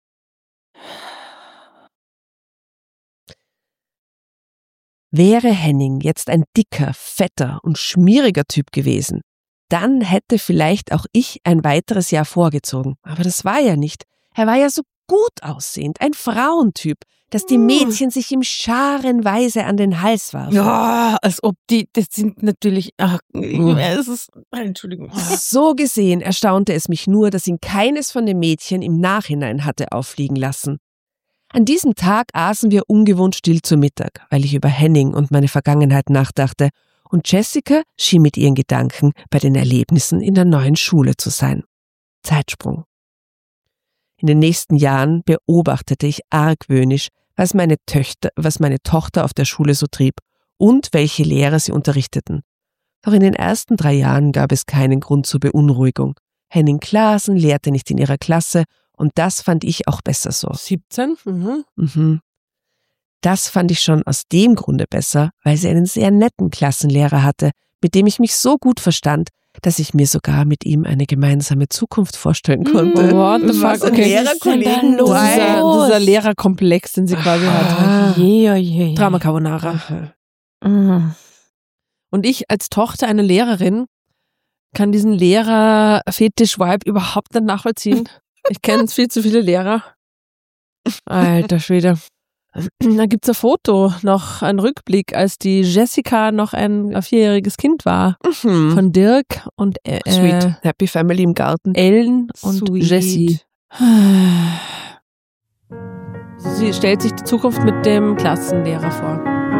Wäre Henning jetzt ein dicker, fetter und schmieriger Typ gewesen, dann hätte vielleicht auch ich ein weiteres Jahr vorgezogen. Aber das war er nicht. Er war ja so gut aussehend, ein Frauentyp, dass die Mädchen sich ihm scharenweise an den Hals warfen. Ja, als ob das sind natürlich, es ist, Entschuldigung. So gesehen erstaunte es mich nur, dass ihn keines von den Mädchen im Nachhinein hatte auffliegen lassen. An diesem Tag aßen wir ungewohnt still zu Mittag, weil ich über Henning und meine Vergangenheit nachdachte, und Jessica schien mit ihren Gedanken bei den Erlebnissen in der neuen Schule zu sein. Zeitsprung. In den nächsten Jahren beobachtete ich argwöhnisch, was meine Tochter auf der Schule so trieb und welche Lehrer sie unterrichteten. Doch in den ersten 3 Jahren gab es keinen Grund zur Beunruhigung. Henning Klaasen lehrte nicht in ihrer Klasse und das fand ich auch besser so. 17? Das fand ich schon aus dem Grunde besser, weil sie einen sehr netten Klassenlehrer hatte, mit dem ich mich so gut verstand, dass ich mir sogar mit ihm eine gemeinsame Zukunft vorstellen konnte. What the fuck? Was ein Okay. Lehrerkollegen los? Dieser Lehrerkomplex, den sie quasi hat. Je. Drama Carbonara. Und ich als Tochter einer Lehrerin kann diesen Lehrer-Fetisch-Vibe überhaupt nicht nachvollziehen. Ich kenne viel zu viele Lehrer. Alter Schwede. Da gibt's ein Foto, noch ein Rückblick, als die Jessica noch ein 4-jähriges Kind war. Von Dirk und Sweet. Happy Family im Garten. Ellen und Sweet. Jessie. Sie stellt sich die Zukunft mit dem Klassenlehrer vor.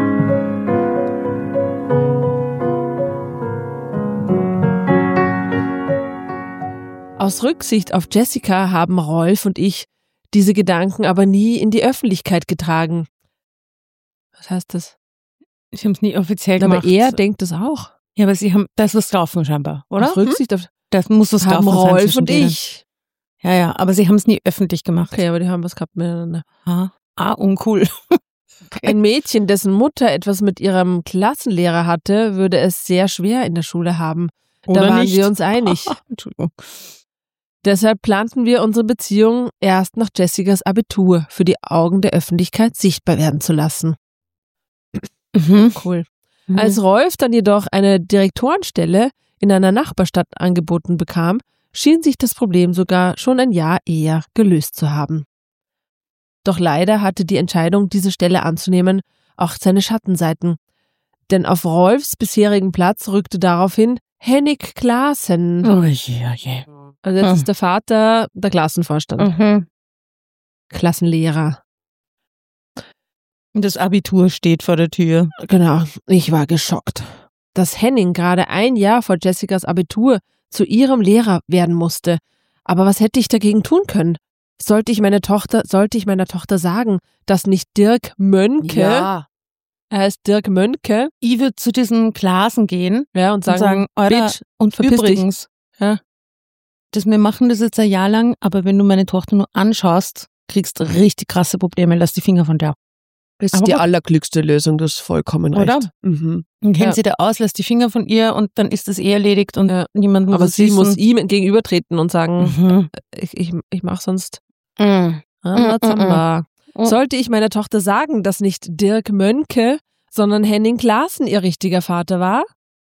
Aus Rücksicht auf Jessica haben Rolf und ich diese Gedanken aber nie in die Öffentlichkeit getragen. Was heißt das? Sie haben es nie offiziell gemacht. Aber er denkt das auch. Ja, aber sie haben, da ist was gelaufen scheinbar, oder? Aus Rücksicht auf Das muss was haben gelaufen sein Rolf zwischen und denen. ich. Ja, aber sie haben es nie öffentlich gemacht. Okay, aber die haben was gehabt miteinander. Uncool. Ein Mädchen, dessen Mutter etwas mit ihrem Klassenlehrer hatte, würde es sehr schwer in der Schule haben. Da Oder waren nicht? wir uns einig. Entschuldigung. Deshalb planten wir unsere Beziehung erst nach Jessicas Abitur für die Augen der Öffentlichkeit sichtbar werden zu lassen. Cool. Als Rolf dann jedoch eine Direktorenstelle in einer Nachbarstadt angeboten bekam, schien sich das Problem sogar schon ein Jahr eher gelöst zu haben. Doch leider hatte die Entscheidung, diese Stelle anzunehmen, auch seine Schattenseiten. Denn auf Rolfs bisherigen Platz rückte daraufhin Henning Klaassen. Oh je. Also jetzt ist der Vater der Klassenvorstand. Klassenlehrer. Und das Abitur steht vor der Tür. Genau, ich war geschockt. Dass Henning gerade ein Jahr vor Jessicas Abitur zu ihrem Lehrer werden musste. Aber was hätte ich dagegen tun können? Sollte ich meiner Tochter sagen, dass nicht Dirk Mönke, er heißt Dirk Mönke, Ich würde zu diesen Klassen gehen ja, und sagen, Alter, Bitch, und verpiss dich. übrigens, Ja. wir machen das jetzt ein Jahr lang, aber wenn du meine Tochter nur anschaust, kriegst du richtig krasse Probleme. Lass die Finger von der. Das Aber ist die gut. allerklügste Lösung, das ist vollkommen Oder? recht. Mhm. Dann kennt Ja. sie da aus, lass die Finger von ihr und dann ist das erledigt und Ja. niemand muss Aber es sie wissen. muss ihm gegenübertreten und sagen, Mhm. ich mach sonst Mhm. Zamba. Mhm. Sollte ich meiner Tochter sagen, dass nicht Dirk Mönke, sondern Henning Klaassen ihr richtiger Vater war?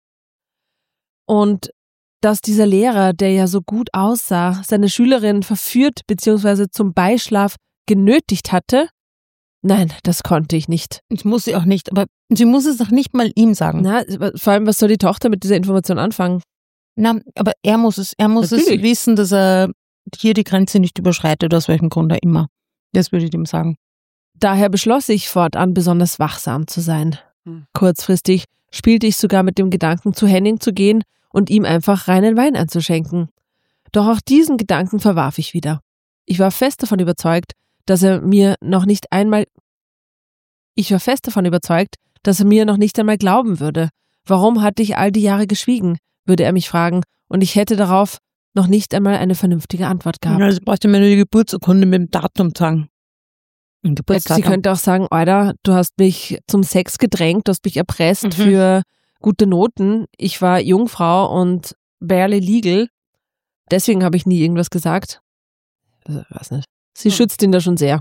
Und dass dieser Lehrer, der ja so gut aussah, seine Schülerin verführt bzw. zum Beischlaf genötigt hatte? Nein, das konnte ich nicht. Ich muss sie auch nicht, aber sie muss es doch nicht mal ihm sagen. Na, vor allem, was soll die Tochter mit dieser Information anfangen? Na, aber er muss es Natürlich. wissen, dass er hier die Grenze nicht überschreitet, aus welchem Grund auch immer. Das würde ich ihm sagen. Daher beschloss ich fortan besonders wachsam zu sein. Hm. Kurzfristig spielte ich sogar mit dem Gedanken, zu Henning zu gehen und ihm einfach reinen Wein einzuschenken. Doch auch diesen Gedanken verwarf ich wieder. Ich war fest davon überzeugt, dass er mir noch nicht einmal glauben würde. Warum hatte ich all die Jahre geschwiegen, würde er mich fragen, und ich hätte darauf noch nicht einmal eine vernünftige Antwort gehabt. Also bräuchte mir nur die Geburtsurkunde mit dem Datum sagen. Ein Sie Geburtsdatum. könnte auch sagen, Alter, du hast mich zum Sex gedrängt, du hast mich erpresst Mhm. für gute Noten. Ich war Jungfrau und barely legal. Deswegen habe ich nie irgendwas gesagt. Also, weiß nicht. Sie schützt ihn da schon sehr.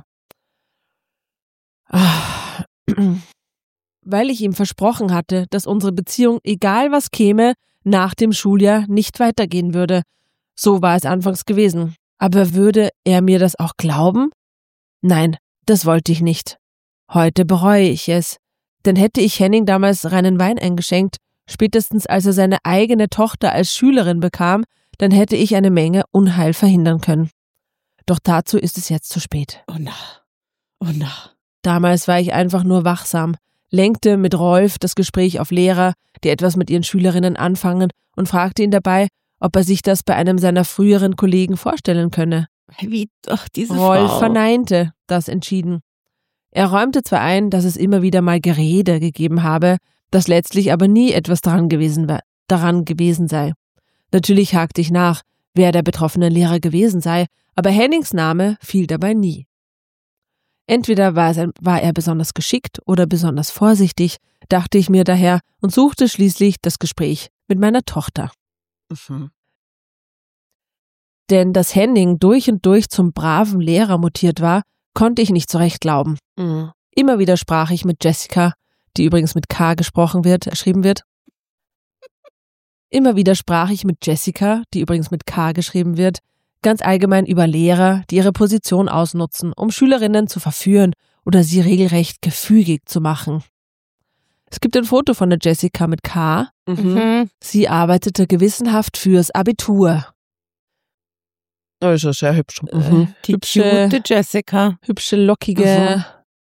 Weil ich ihm versprochen hatte, dass unsere Beziehung, egal was käme, nach dem Schuljahr nicht weitergehen würde. So war es anfangs gewesen. Aber würde er mir das auch glauben? Nein, das wollte ich nicht. Heute bereue ich es. Denn hätte ich Henning damals reinen Wein eingeschenkt, spätestens als er seine eigene Tochter als Schülerin bekam, dann hätte ich eine Menge Unheil verhindern können. Doch dazu ist es jetzt zu spät. Oh na. Damals war ich einfach nur wachsam, lenkte mit Rolf das Gespräch auf Lehrer, die etwas mit ihren Schülerinnen anfangen, und fragte ihn dabei, ob er sich das bei einem seiner früheren Kollegen vorstellen könne. Wie doch diese Rolf Frau. verneinte das entschieden. Er räumte zwar ein, dass es immer wieder mal Gerede gegeben habe, dass letztlich aber nie etwas daran gewesen sei. Natürlich hakte ich nach, wer der betroffene Lehrer gewesen sei, aber Hennings Name fiel dabei nie. Entweder war er besonders geschickt oder besonders vorsichtig, dachte ich mir daher und suchte schließlich das Gespräch mit meiner Tochter. Denn dass Henning durch und durch zum braven Lehrer mutiert war, konnte ich nicht so recht glauben. Immer wieder sprach ich mit Jessica, die übrigens mit K geschrieben wird. Immer wieder sprach ich mit Jessica, die übrigens mit K geschrieben wird, ganz allgemein über Lehrer, die ihre Position ausnutzen, um Schülerinnen zu verführen oder sie regelrecht gefügig zu machen. Es gibt ein Foto von der Jessica mit K. Sie arbeitete gewissenhaft fürs Abitur. Das ist ja sehr hübsch. Die gute Jessica. Hübsche, lockige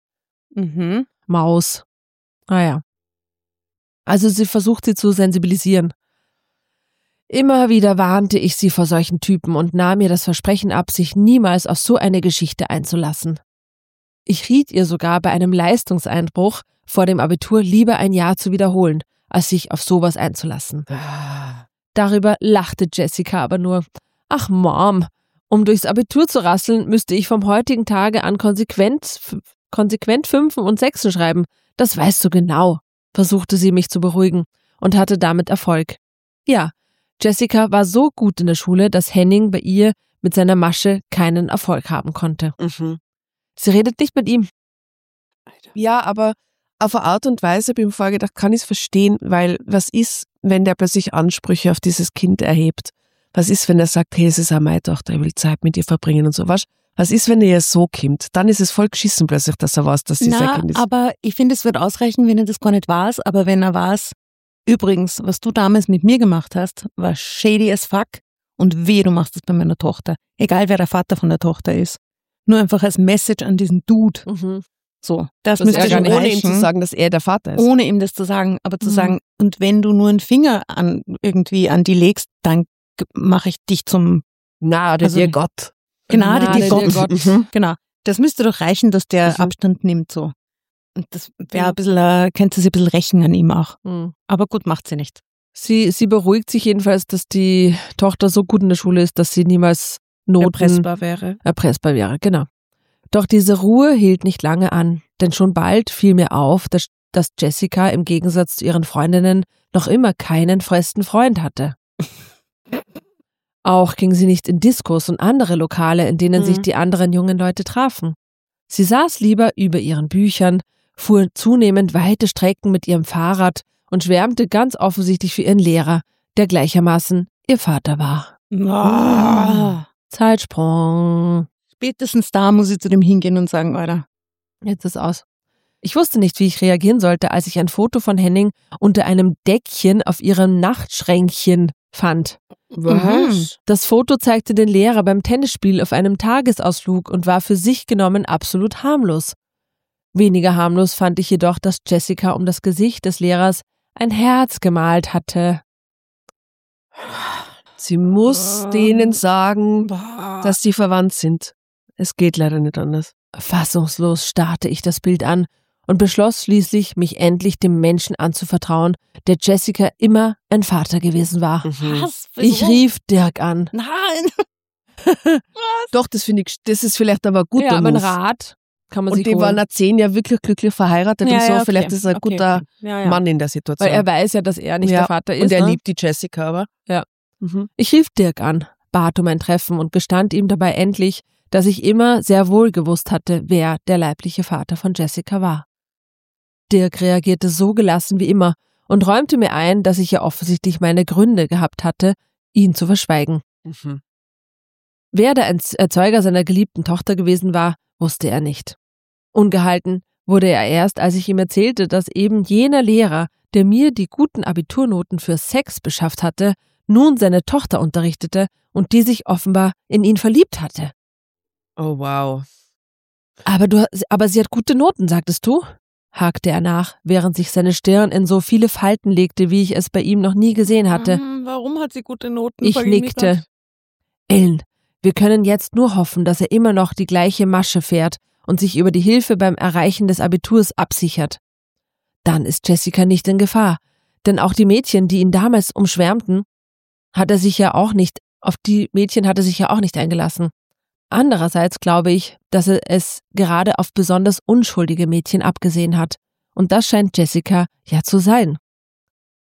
Maus. Ja. Also sie versucht, sie zu sensibilisieren. Immer wieder warnte ich sie vor solchen Typen und nahm ihr das Versprechen ab, sich niemals auf so eine Geschichte einzulassen. Ich riet ihr sogar bei einem Leistungseinbruch vor dem Abitur lieber ein Jahr zu wiederholen, als sich auf sowas einzulassen. Darüber lachte Jessica aber nur. Ach Mom, um durchs Abitur zu rasseln, müsste ich vom heutigen Tage an konsequent Fünfen und Sechsen schreiben. Das weißt du genau, versuchte sie mich zu beruhigen und hatte damit Erfolg. Ja, Jessica war so gut in der Schule, dass Henning bei ihr mit seiner Masche keinen Erfolg haben konnte. Sie redet nicht mit ihm. Ja, aber auf eine Art und Weise, habe ich mir vorgedacht, kann ich es verstehen, weil was ist, wenn der plötzlich Ansprüche auf dieses Kind erhebt? Was ist, wenn er sagt, hey, es ist auch meine Tochter, ich will Zeit mit ihr verbringen und so, was ist, wenn er so kommt? Dann ist es voll geschissen plötzlich, dass er weiß, dass sie sein Kind ist. Aber ich finde, es wird ausreichen, wenn er das gar nicht weiß, aber wenn er weiß, übrigens, was du damals mit mir gemacht hast, war shady as fuck und wehe, du machst das bei meiner Tochter. Egal, wer der Vater von der Tochter ist. Nur einfach als Message an diesen Dude. So, das müsste schon ohne reichen, ihm zu sagen, dass er der Vater ist. ohne ihm das zu sagen, aber zu sagen, und wenn du nur einen Finger irgendwie an die legst, dann mache ich dich zum Gnade dir Gott. Gnade dir Gott. Gott. Genau. Das müsste doch reichen, dass der Abstand nimmt so. Und das wäre ein bisschen, könnte sie ein bisschen rächen an ihm auch. Aber gut, macht sie nicht. Sie beruhigt sich jedenfalls, dass die Tochter so gut in der Schule ist, dass sie niemals Erpressbar wäre. Erpressbar wäre, genau. Doch diese Ruhe hielt nicht lange an, denn schon bald fiel mir auf, dass Jessica im Gegensatz zu ihren Freundinnen noch immer keinen festen Freund hatte. Auch ging sie nicht in Diskos und andere Lokale, in denen sich die anderen jungen Leute trafen. Sie saß lieber über ihren Büchern, fuhr zunehmend weite Strecken mit ihrem Fahrrad und schwärmte ganz offensichtlich für ihren Lehrer, der gleichermaßen ihr Vater war. Zeitsprung. Spätestens da muss ich zu dem hingehen und sagen, Alter. Jetzt ist aus. Ich wusste nicht, wie ich reagieren sollte, als ich ein Foto von Henning unter einem Deckchen auf ihrem Nachtschränkchen fand. Was? Das Foto zeigte den Lehrer beim Tennisspiel auf einem Tagesausflug und war für sich genommen absolut harmlos. Weniger harmlos fand ich jedoch, dass Jessica um das Gesicht des Lehrers ein Herz gemalt hatte. Sie muss denen sagen, dass sie verwandt sind. Es geht leider nicht anders. Fassungslos starrte ich das Bild an und beschloss schließlich, mich endlich dem Menschen anzuvertrauen, der Jessica immer ein Vater gewesen war. Was? Ich rief Dirk an. Nein. Doch, das finde ich, das ist vielleicht aber gut. Ja, aber ein Rat kann man Und sich die holen. waren nach 10 Jahren wirklich glücklich verheiratet und so. okay. Vielleicht ist er ein guter Mann in der Situation. Weil er weiß ja, dass er nicht der Vater ist. Und er ne? liebt die Jessica, aber. Ja. Ich rief Dirk an, bat um ein Treffen und gestand ihm dabei endlich, dass ich immer sehr wohl gewusst hatte, wer der leibliche Vater von Jessica war. Dirk reagierte so gelassen wie immer und räumte mir ein, dass ich ja offensichtlich meine Gründe gehabt hatte, ihn zu verschweigen. Wer der Erzeuger seiner geliebten Tochter gewesen war, wusste er nicht. Ungehalten wurde er erst, als ich ihm erzählte, dass eben jener Lehrer, der mir die guten Abiturnoten für Sex beschafft hatte, nun seine Tochter unterrichtete und die sich offenbar in ihn verliebt hatte. Oh, wow. Aber sie hat gute Noten, sagtest du? Hakte er nach, während sich seine Stirn in so viele Falten legte, wie ich es bei ihm noch nie gesehen hatte. Warum hat sie gute Noten? Ich nickte. Ellen, wir können jetzt nur hoffen, dass er immer noch die gleiche Masche fährt und sich über die Hilfe beim Erreichen des Abiturs absichert. Dann ist Jessica nicht in Gefahr, denn auch die Mädchen, die ihn damals umschwärmten, auf die Mädchen hat er sich ja auch nicht eingelassen. Andererseits glaube ich, dass er es gerade auf besonders unschuldige Mädchen abgesehen hat. Und das scheint Jessica ja zu sein.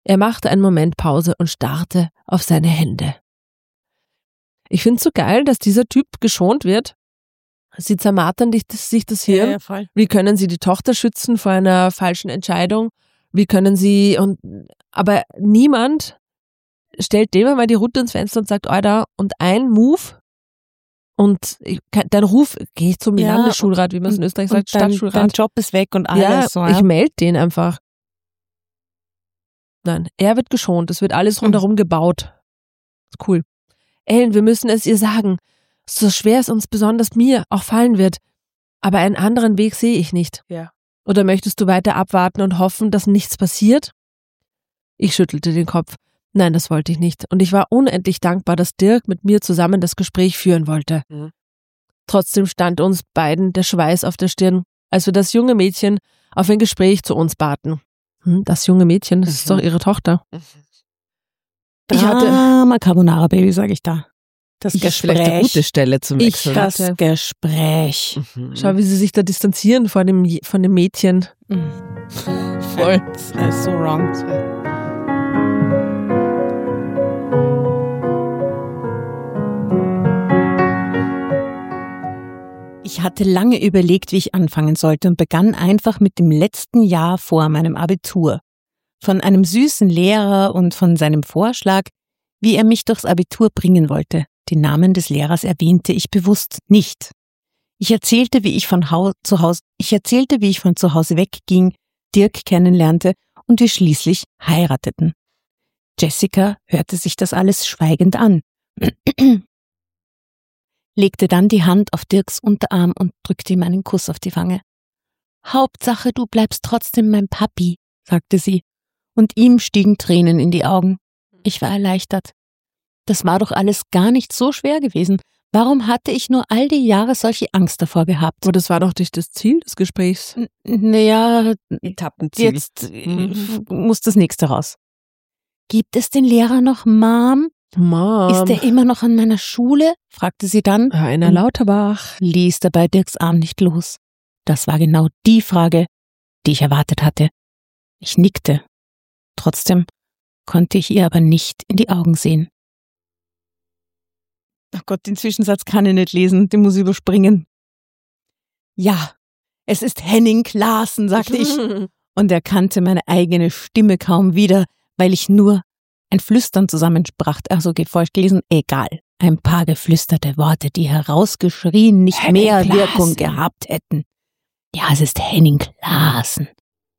Er machte einen Moment Pause und starrte auf seine Hände. Ich finde es so geil, dass dieser Typ geschont wird. Sie zermartern sich das Hirn. Ja, voll. Wie können sie die Tochter schützen vor einer falschen Entscheidung? Wie können sie, aber niemand stellt dem einmal die Rute ins Fenster und sagt, Alter, und ein Move und dein Ruf, geh ich zum Landesschulrat, wie man es in Österreich sagt, Stadtschulrat. Dein Job ist weg und alles. Ja, ich melde den einfach. Nein, er wird geschont, es wird alles rundherum gebaut. Ist cool. Ellen, wir müssen es ihr sagen, so schwer es uns besonders mir auch fallen wird, aber einen anderen Weg sehe ich nicht. Ja. Oder möchtest du weiter abwarten und hoffen, dass nichts passiert? Ich schüttelte den Kopf. Nein, das wollte ich nicht. Und ich war unendlich dankbar, dass Dirk mit mir zusammen das Gespräch führen wollte. Mhm. Trotzdem stand uns beiden der Schweiß auf der Stirn, als wir das junge Mädchen auf ein Gespräch zu uns baten. Das junge Mädchen, das ist doch ihre Tochter. Drama Carbonara Baby, sage ich da. Das Vielleicht eine gute Gespräch. Stelle zum Wechseln. Das Gespräch. Schau, wie sie sich da distanzieren von dem Mädchen. Voll. Das ist so wrong. Ich hatte lange überlegt, wie ich anfangen sollte und begann einfach mit dem letzten Jahr vor meinem Abitur. Von einem süßen Lehrer und von seinem Vorschlag, wie er mich durchs Abitur bringen wollte. Den Namen des Lehrers erwähnte ich bewusst nicht. Ich erzählte, wie ich von zu Hause wegging, Dirk kennenlernte und wir schließlich heirateten. Jessica hörte sich das alles schweigend an, legte dann die Hand auf Dirks Unterarm und drückte ihm einen Kuss auf die Wange. Hauptsache, du bleibst trotzdem mein Papi, sagte sie, und ihm stiegen Tränen in die Augen. Ich war erleichtert. Das war doch alles gar nicht so schwer gewesen. Warum hatte ich nur all die Jahre solche Angst davor gehabt? Aber das war doch nicht das Ziel des Gesprächs. Naja, Etappenziel. jetzt muss das nächste raus. Gibt es den Lehrer noch, Mom? Mom. Ist er immer noch an meiner Schule? Fragte sie dann. Rainer Lauterbach. Ließ dabei Dirks Arm nicht los. Das war genau die Frage, die ich erwartet hatte. Ich nickte. Trotzdem konnte ich ihr aber nicht in die Augen sehen. Ach Gott, den Zwischensatz kann ich nicht lesen, den muss ich überspringen. Ja, es ist Henning Klaassen, sagte ich und erkannte meine eigene Stimme kaum wieder, weil ich nur ein Flüstern zusammensprach, also falsch gelesen, egal. Ein paar geflüsterte Worte, die herausgeschrien nicht Henning mehr Klaassen. Wirkung gehabt hätten. Ja, es ist Henning Klaassen.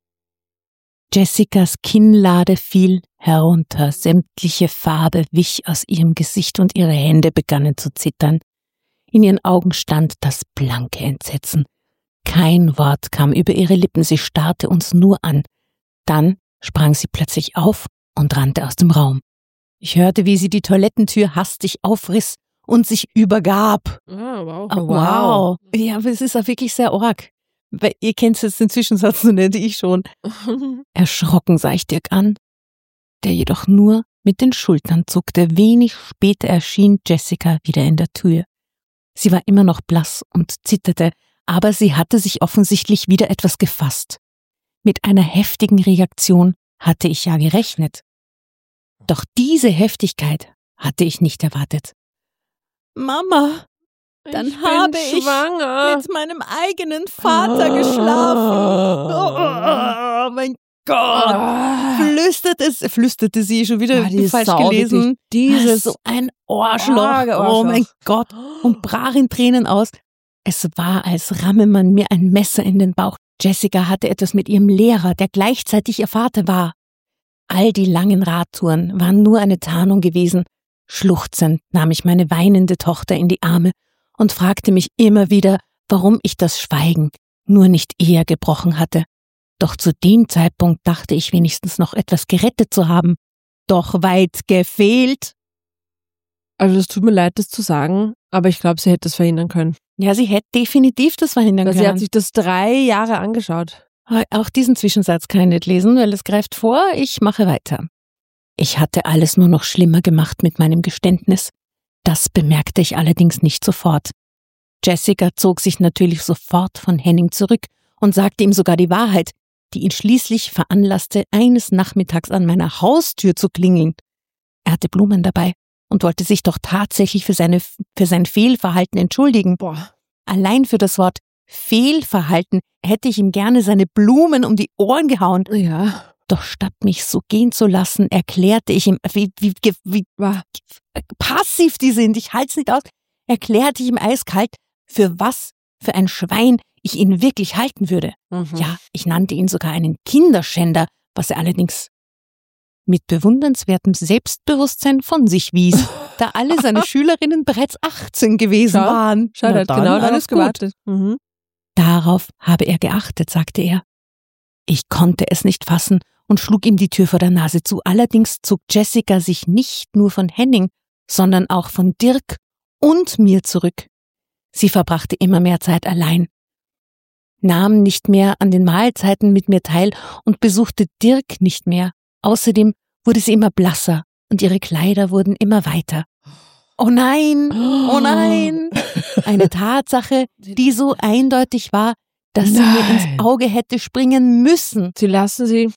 Jessicas Kinnlade fiel herunter, sämtliche Farbe wich aus ihrem Gesicht und ihre Hände begannen zu zittern. In ihren Augen stand das blanke Entsetzen. Kein Wort kam über ihre Lippen, sie starrte uns nur an. Dann sprang sie plötzlich auf und rannte aus dem Raum. Ich hörte, wie sie die Toilettentür hastig aufriss und sich übergab. Wow. Oh, wow. Ja, aber es ist auch wirklich sehr arg. Weil ihr kennt jetzt den Zwischensatz noch nicht, ich schon. Erschrocken sah ich Dirk an, der jedoch nur mit den Schultern zuckte. Wenig später erschien Jessica wieder in der Tür. Sie war immer noch blass und zitterte, aber sie hatte sich offensichtlich wieder etwas gefasst. Mit einer heftigen Reaktion hatte ich ja gerechnet. Doch diese Heftigkeit hatte ich nicht erwartet. Mama, dann habe ich mit meinem eigenen Vater geschlafen. Oh mein Gott, flüsterte sie, schon wieder falsch gelesen. Dieses so ein Arschloch, oh mein Gott, und brach in Tränen aus. Es war, als ramme man mir ein Messer in den Bauch. Jessica hatte etwas mit ihrem Lehrer, der gleichzeitig ihr Vater war. All die langen Radtouren waren nur eine Tarnung gewesen. Schluchzend nahm ich meine weinende Tochter in die Arme und fragte mich immer wieder, warum ich das Schweigen nur nicht eher gebrochen hatte. Doch zu dem Zeitpunkt dachte ich wenigstens noch etwas gerettet zu haben. Doch weit gefehlt. Also es tut mir leid, das zu sagen, aber ich glaube, sie hätte es verhindern können. Ja, sie hätte definitiv das verhindern können. Sie hat sich das 3 Jahre angeschaut. Auch diesen Zwischensatz kann ich nicht lesen, weil es greift vor. Ich mache weiter. Ich hatte alles nur noch schlimmer gemacht mit meinem Geständnis. Das bemerkte ich allerdings nicht sofort. Jessica zog sich natürlich sofort von Henning zurück und sagte ihm sogar die Wahrheit. die ihn schließlich veranlasste, eines Nachmittags an meiner Haustür zu klingeln. Er hatte Blumen dabei und wollte sich doch tatsächlich für sein Fehlverhalten entschuldigen. Boah. Allein für das Wort Fehlverhalten hätte ich ihm gerne seine Blumen um die Ohren gehauen. Ja. Doch statt mich so gehen zu lassen, erklärte ich ihm, wie passiv die sind, ich halte es nicht aus, erklärte ich ihm eiskalt, für was für ein Schwein ich ihn wirklich halten würde. Ja, ich nannte ihn sogar einen Kinderschänder, was er allerdings mit bewundernswertem Selbstbewusstsein von sich wies, da alle seine Schülerinnen bereits 18 gewesen waren. Schau, er hat genau darauf gewartet. Darauf habe er geachtet, sagte er. Ich konnte es nicht fassen und schlug ihm die Tür vor der Nase zu. Allerdings zog Jessica sich nicht nur von Henning, sondern auch von Dirk und mir zurück. Sie verbrachte immer mehr Zeit allein, nahm nicht mehr an den Mahlzeiten mit mir teil und besuchte Dirk nicht mehr. Außerdem wurde sie immer blasser und ihre Kleider wurden immer weiter. Oh nein, oh nein. Eine Tatsache, die so eindeutig war, dass sie mir ins Auge hätte springen müssen. Sie lassen sie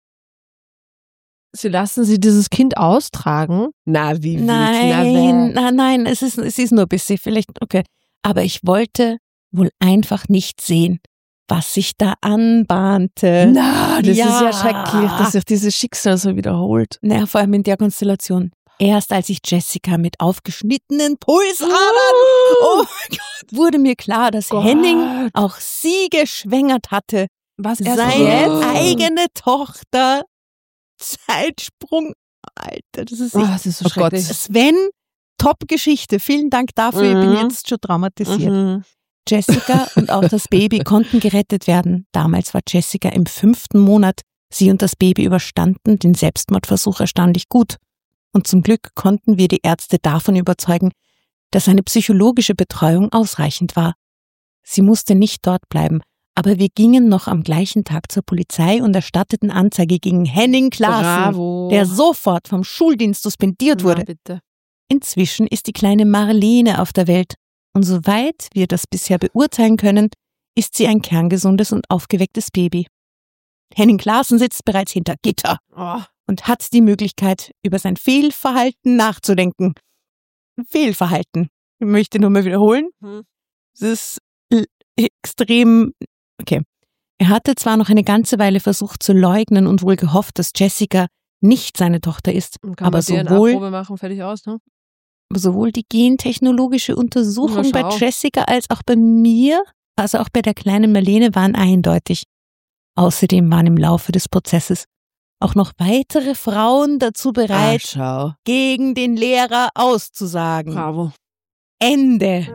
dieses Kind austragen. Na, wie Nein, es ist nur ein bisschen, vielleicht, okay. Aber ich wollte wohl einfach nicht sehen, was sich da anbahnte. Na, das ist ja schrecklich, dass sich dieses Schicksal so wiederholt. Naja, vor allem in der Konstellation. Erst als ich Jessica mit aufgeschnittenen Pulsadern, oh mein Gott, wurde mir klar, dass Henning auch sie geschwängert hatte. Was seine eigene Tochter. Zeitsprung. Alter, das ist so schrecklich. Sven, Top-Geschichte. Vielen Dank dafür. Ich bin jetzt schon traumatisiert. Jessica und auch das Baby konnten gerettet werden. Damals war Jessica im 5. Monat. Sie und das Baby überstanden den Selbstmordversuch erstaunlich gut. Und zum Glück konnten wir die Ärzte davon überzeugen, dass eine psychologische Betreuung ausreichend war. Sie musste nicht dort bleiben, aber wir gingen noch am gleichen Tag zur Polizei und erstatteten Anzeige gegen Henning Klaassen, der sofort vom Schuldienst suspendiert wurde. Bitte. Inzwischen ist die kleine Marlene auf der Welt und soweit wir das bisher beurteilen können, ist sie ein kerngesundes und aufgewecktes Baby. Henning Klaassen sitzt bereits hinter Gitter und hat die Möglichkeit, über sein Fehlverhalten nachzudenken. Fehlverhalten. Ich möchte nur mal wiederholen. Das ist extrem, okay. Er hatte zwar noch eine ganze Weile versucht zu leugnen und wohl gehofft, dass Jessica nicht seine Tochter ist, aber DNA-Probe machen, fertig aus, ne? Sowohl die gentechnologische Untersuchung bei Jessica als auch bei mir, also auch bei der kleinen Marlene, waren eindeutig. Außerdem waren im Laufe des Prozesses auch noch weitere Frauen dazu bereit, gegen den Lehrer auszusagen. Bravo. Ende.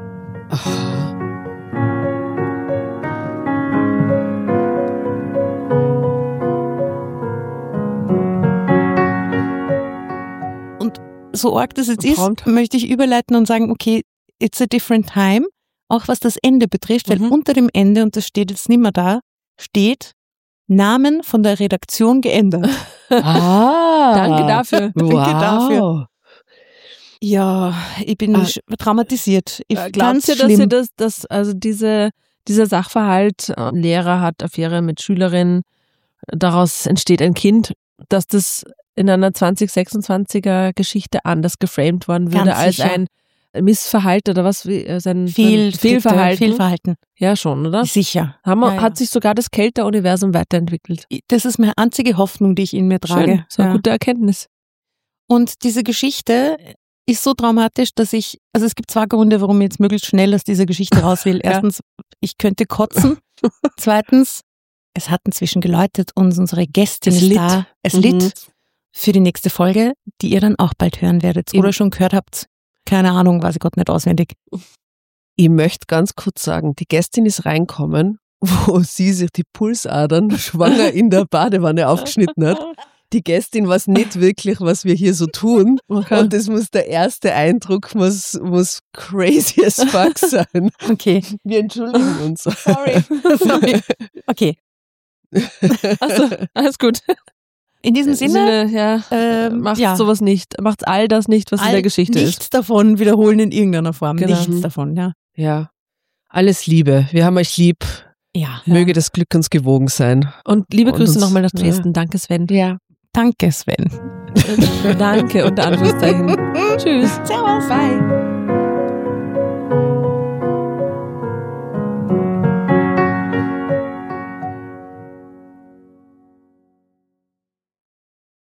Und so arg das jetzt ist, möchte ich überleiten und sagen, okay, it's a different time, auch was das Ende betrifft, weil unter dem Ende, und das steht jetzt nicht mehr da, steht Namen von der Redaktion geändert. Danke dafür. Danke dafür. Ja, ich bin traumatisiert. Glaubt ihr, dass dieser Sachverhalt, Lehrer hat Affäre mit Schülerinnen, daraus entsteht ein Kind, dass das in einer 2026er Geschichte anders geframed worden würde als ein Missverhalten oder was? Sein Fehlverhalten. Ja, schon, oder? Sicher. Hat sich sogar das Kelter-Universum weiterentwickelt. Das ist meine einzige Hoffnung, die ich in mir trage. Schön. So eine gute Erkenntnis. Und diese Geschichte ist so traumatisch, dass also es gibt 2 Gründe, warum ich jetzt möglichst schnell aus dieser Geschichte raus will. Erstens, ich könnte kotzen. Zweitens, es hat inzwischen geläutet und unsere Gästin ist da. Es litt für die nächste Folge, die ihr dann auch bald hören werdet oder schon gehört habt. Keine Ahnung, weiß ich Gott nicht auswendig. Ich möchte ganz kurz sagen, die Gästin ist reinkommen, wo sie sich die Pulsadern schwanger in der Badewanne aufgeschnitten hat. Die Gästin weiß nicht wirklich, was wir hier so tun. Okay. Und das muss der erste Eindruck, muss crazy as fuck sein. Okay. Wir entschuldigen uns. Sorry. Okay. Achso, alles gut. In diesem Sinne, macht sowas nicht. Macht all das nicht, was in der Geschichte ist. Nichts davon wiederholen in irgendeiner Form. Genau. Nichts davon, ja. Ja. Alles Liebe. Wir haben euch lieb. Ja. Möge das Glück uns gewogen sein. Und liebe Und Grüße uns- nochmal nach Dresden. Danke, Sven. Ja. Danke, Sven. Danke, unter Anführungszeichen. Tschüss. Servus. Bye.